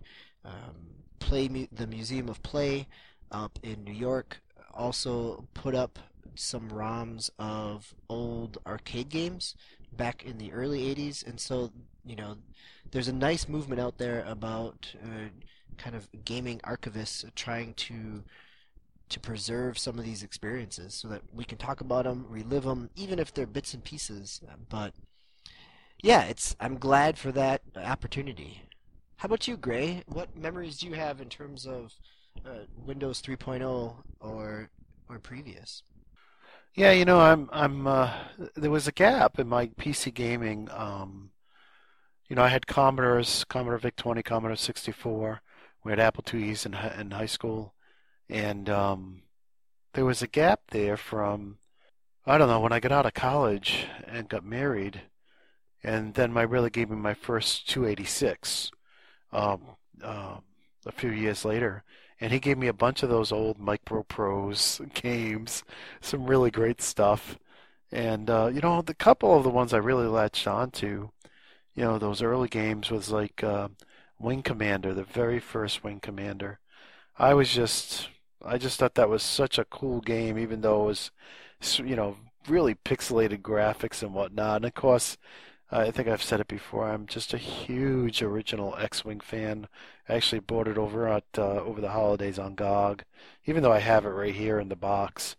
the Museum of Play up in New York also put up some ROMs of old arcade games back in the early 80s, and so there's a nice movement out there about kind of gaming archivists trying to preserve some of these experiences so that we can talk about them, relive them, even if they're bits and pieces. But yeah, I'm glad for that opportunity. How about you, Gray? What memories do you have in terms of Windows 3.0 or previous? Yeah, there was a gap in my PC gaming. I had Commodore VIC-20, Commodore 64. We had Apple IIes in high school, and there was a gap there from, I don't know, when I got out of college and got married, and then really gave me my first 286 a few years later. And he gave me a bunch of those old Microprose games, some really great stuff. And, the couple of the ones I really latched onto, those early games was like Wing Commander, the very first Wing Commander. I just thought that was such a cool game, even though it was, really pixelated graphics and whatnot. And of course, I think I've said it before, I'm just a huge original X-Wing fan. I actually bought it over the holidays on GOG, even though I have it right here in the box.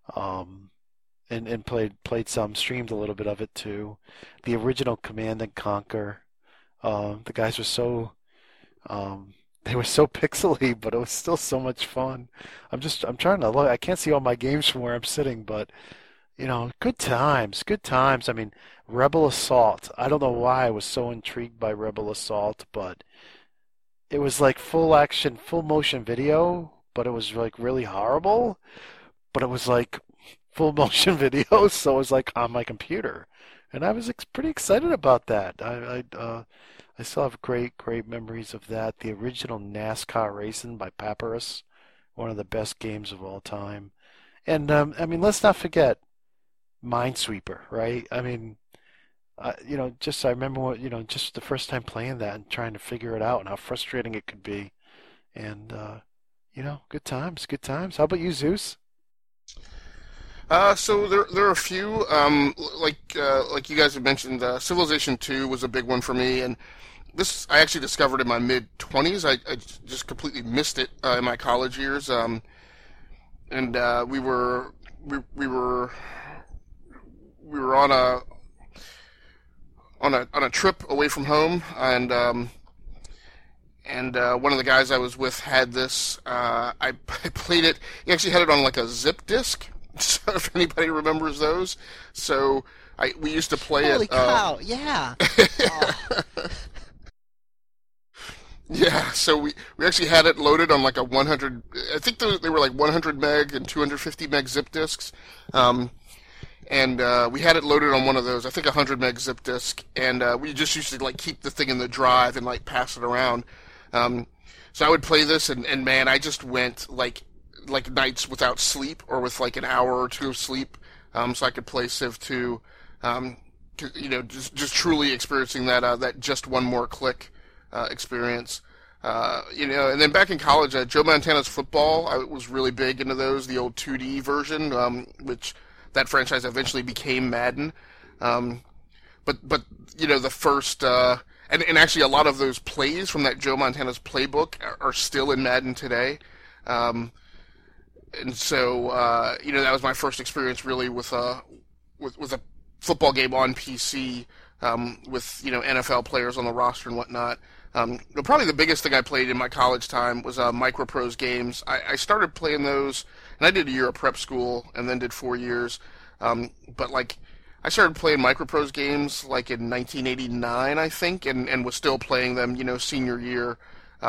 And played some, streamed a little bit of it too. The original Command and Conquer. The guys were they were so pixely, but it was still so much fun. I'm trying to look. I can't see all my games from where I'm sitting, but good times, good times. I mean, Rebel Assault. I don't know why I was so intrigued by Rebel Assault, but it was like full action, full motion video, but it was like really horrible. But it was like full motion videos, so it was like on my computer, and I was pretty excited about that. I still have great memories of that. The original NASCAR racing by Papyrus, one of the best games of all time. And I mean, let's not forget Minesweeper, right? I mean, just I remember just the first time playing that and trying to figure it out and how frustrating it could be. And good times, good times. How about you, Zeus? So there are a few like you guys have mentioned. Civilization 2 was a big one for me, and this I actually discovered in my mid 20s. I just completely missed it in my college years. And we were on a trip away from home, and one of the guys I was with had this. I played it. He actually had it on like a zip disk. So if anybody remembers those, so we used to play Holy it. cow! Yeah. Oh. Yeah, so we actually had it loaded on like a 100. I think they were like 100 meg and 250 meg zip disks. And we had it loaded on one of those, I think a 100 meg zip disk, and we just used to like keep the thing in the drive and like pass it around. So I would play this, and man, I just went like nights without sleep or with like an hour or two of sleep, so I could play Civ 2. Just truly experiencing that just one more click experience. And then back in college, Joe Montana's Football, I was really big into those, the old 2D version, which that franchise eventually became Madden. But the first, and actually a lot of those plays from that Joe Montana's playbook are still in Madden today. And so, that was my first experience really with a football game on PC, with, NFL players on the roster and whatnot. Probably the biggest thing I played in my college time was Microprose games. I started playing those, and I did a year of prep school and then did 4 years. But like, I started playing Microprose games like in 1989, I think, and was still playing them, senior year.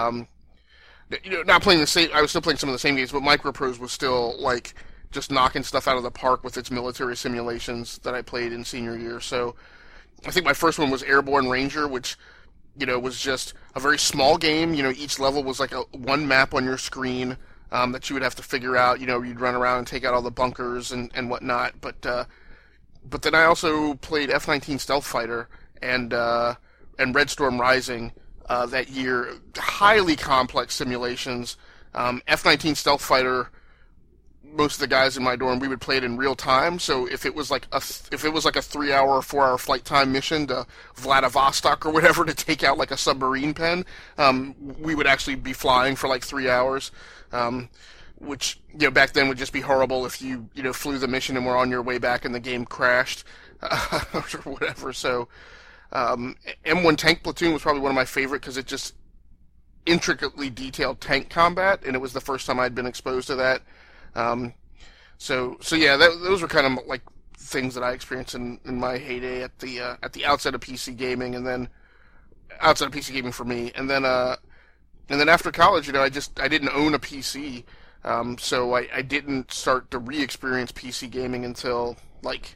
Not playing the same. I was still playing some of the same games, but Microprose was still like just knocking stuff out of the park with its military simulations that I played in senior year. So I think my first one was Airborne Ranger, which was just a very small game. Each level was like one map on your screen that you would have to figure out. You'd run around and take out all the bunkers and whatnot. But then I also played F-19 Stealth Fighter and Red Storm Rising that year. Highly complex simulations. F-19 Stealth Fighter, most of the guys in my dorm, we would play it in real time. So if it was like a 3-hour or 4-hour flight time mission to Vladivostok or whatever to take out like a submarine pen, we would actually be flying for like 3 hours, which back then would just be horrible if you flew the mission and were on your way back and the game crashed or whatever. So M1 Tank Platoon was probably one of my favorite because it just intricately detailed tank combat, and it was the first time I'd been exposed to that. So yeah, those were kind of like things that I experienced in my heyday at the outset of PC gaming, and then outside of PC gaming for me, and then after college, I didn't own a PC, so I didn't start to re-experience PC gaming until like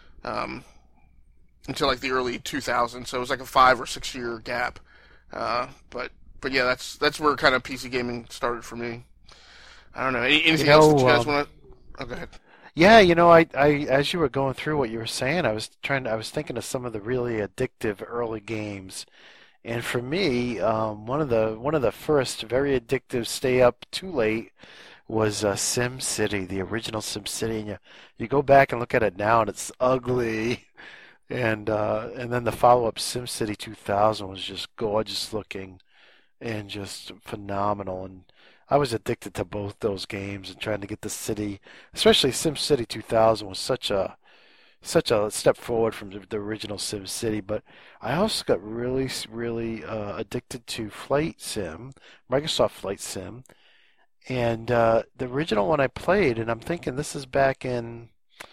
the early 2000s. So it was like a 5 or 6 year gap, but yeah, that's where kind of PC gaming started for me. I don't know. Anything else that you guys want to? Oh, go ahead. Yeah, I as you were going through what you were saying, I was thinking of some of the really addictive early games, and for me, one of the first very addictive stay up too late was Sim City, the original Sim City, and you go back and look at it now, and it's ugly, and then the follow up Sim City 2000 was just gorgeous looking, and just phenomenal, and I was addicted to both those games and trying to get the city, especially SimCity 2000 was such a step forward from the original SimCity. But I also got really addicted to Flight Sim, Microsoft Flight Sim, and the original one I played, and I'm thinking this is back in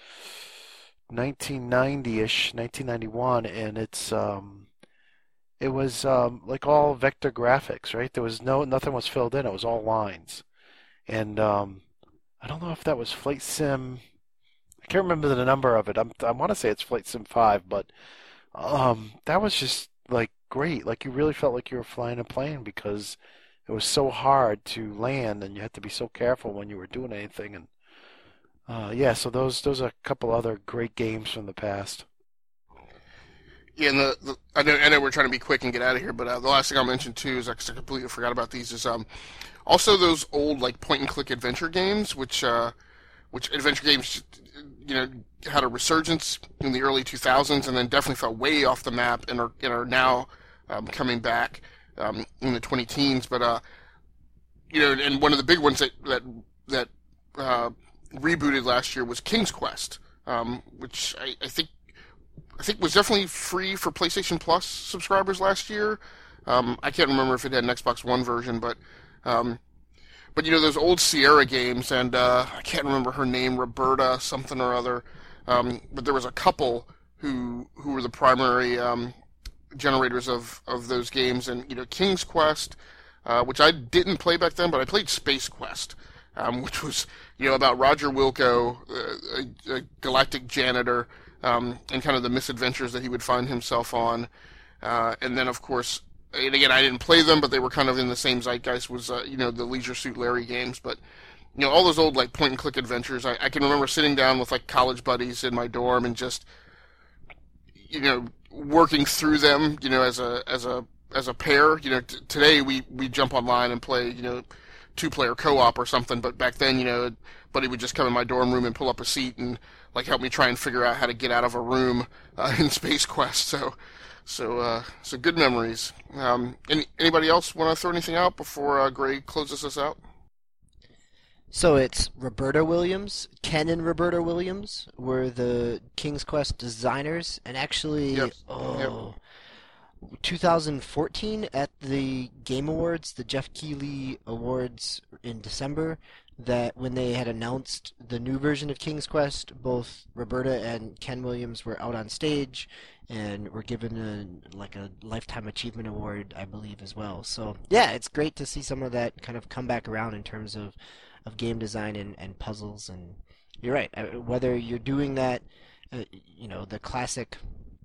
1990-ish, 1991, and it was like all vector graphics, right? There was nothing was filled in. It was all lines. And I don't know if that was Flight Sim. I can't remember the number of it. I want to say it's Flight Sim 5, but that was just like great. Like you really felt like you were flying a plane because it was so hard to land, and you had to be so careful when you were doing anything. And yeah, so those are a couple other great games from the past. Yeah, and I know we're trying to be quick and get out of here, but the last thing I'll mention too is, 'cause I completely forgot about these, is also those old like point and click adventure games, which adventure games, had a resurgence in the early 2000s, and then definitely fell way off the map and are now coming back in the 20 teens. But and one of the big ones that rebooted last year was King's Quest, which I think was definitely free for PlayStation Plus subscribers last year. I can't remember if it had an Xbox One version, but those old Sierra games, and I can't remember her name, Roberta something or other. But there was a couple who were the primary generators of those games, and King's Quest, which I didn't play back then, but I played Space Quest, which was about Roger Wilco, a galactic janitor, and kind of the misadventures that he would find himself on. And then, of course, and again, I didn't play them, but they were kind of in the same zeitgeist, was the Leisure Suit Larry games. But all those old like point and click adventures, I can remember sitting down with like college buddies in my dorm and just working through them, as a pair. Today we jump online and play 2-player co-op or something, but back then, buddy would just come in my dorm room and pull up a seat and like help me try and figure out how to get out of a room in Space Quest. So good memories. Anybody else want to throw anything out before Greg closes us out? So it's Roberta Williams. Ken and Roberta Williams were the King's Quest designers, and actually, Yep. 2014 at the Game Awards, the Jeff Keighley Awards in December, that when they had announced the new version of King's Quest, both Roberta and Ken Williams were out on stage and were given a Lifetime Achievement Award, I believe, as well. So yeah, it's great to see some of that kind of come back around in terms of game design and puzzles. And you're right, whether you're doing that, the classic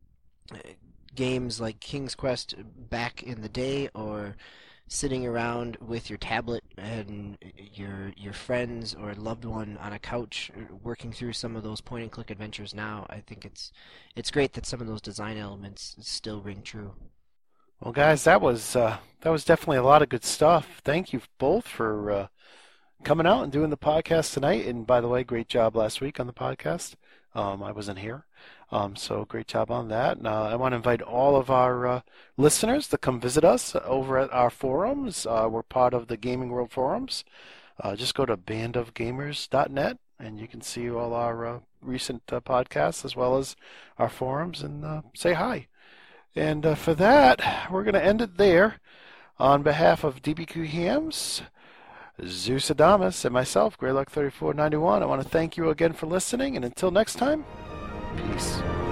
games like King's Quest back in the day, or sitting around with your tablet and your friends or loved one on a couch working through some of those point and click adventures now, I think it's great that some of those design elements still ring true. Well, guys, that was definitely a lot of good stuff. Thank you both for coming out and doing the podcast tonight. And by the way, great job last week on the podcast. I wasn't here. So great job on that. And I want to invite all of our listeners to come visit us over at our forums. We're part of the Gaming World Forums. Just go to bandofgamers.net and you can see all our recent podcasts as well as our forums, and say hi. And for that, we're going to end it there. On behalf of DBQ Hams, Zeus Adamus, and myself, Greylock3491, I want to thank you again for listening, and until next time, peace.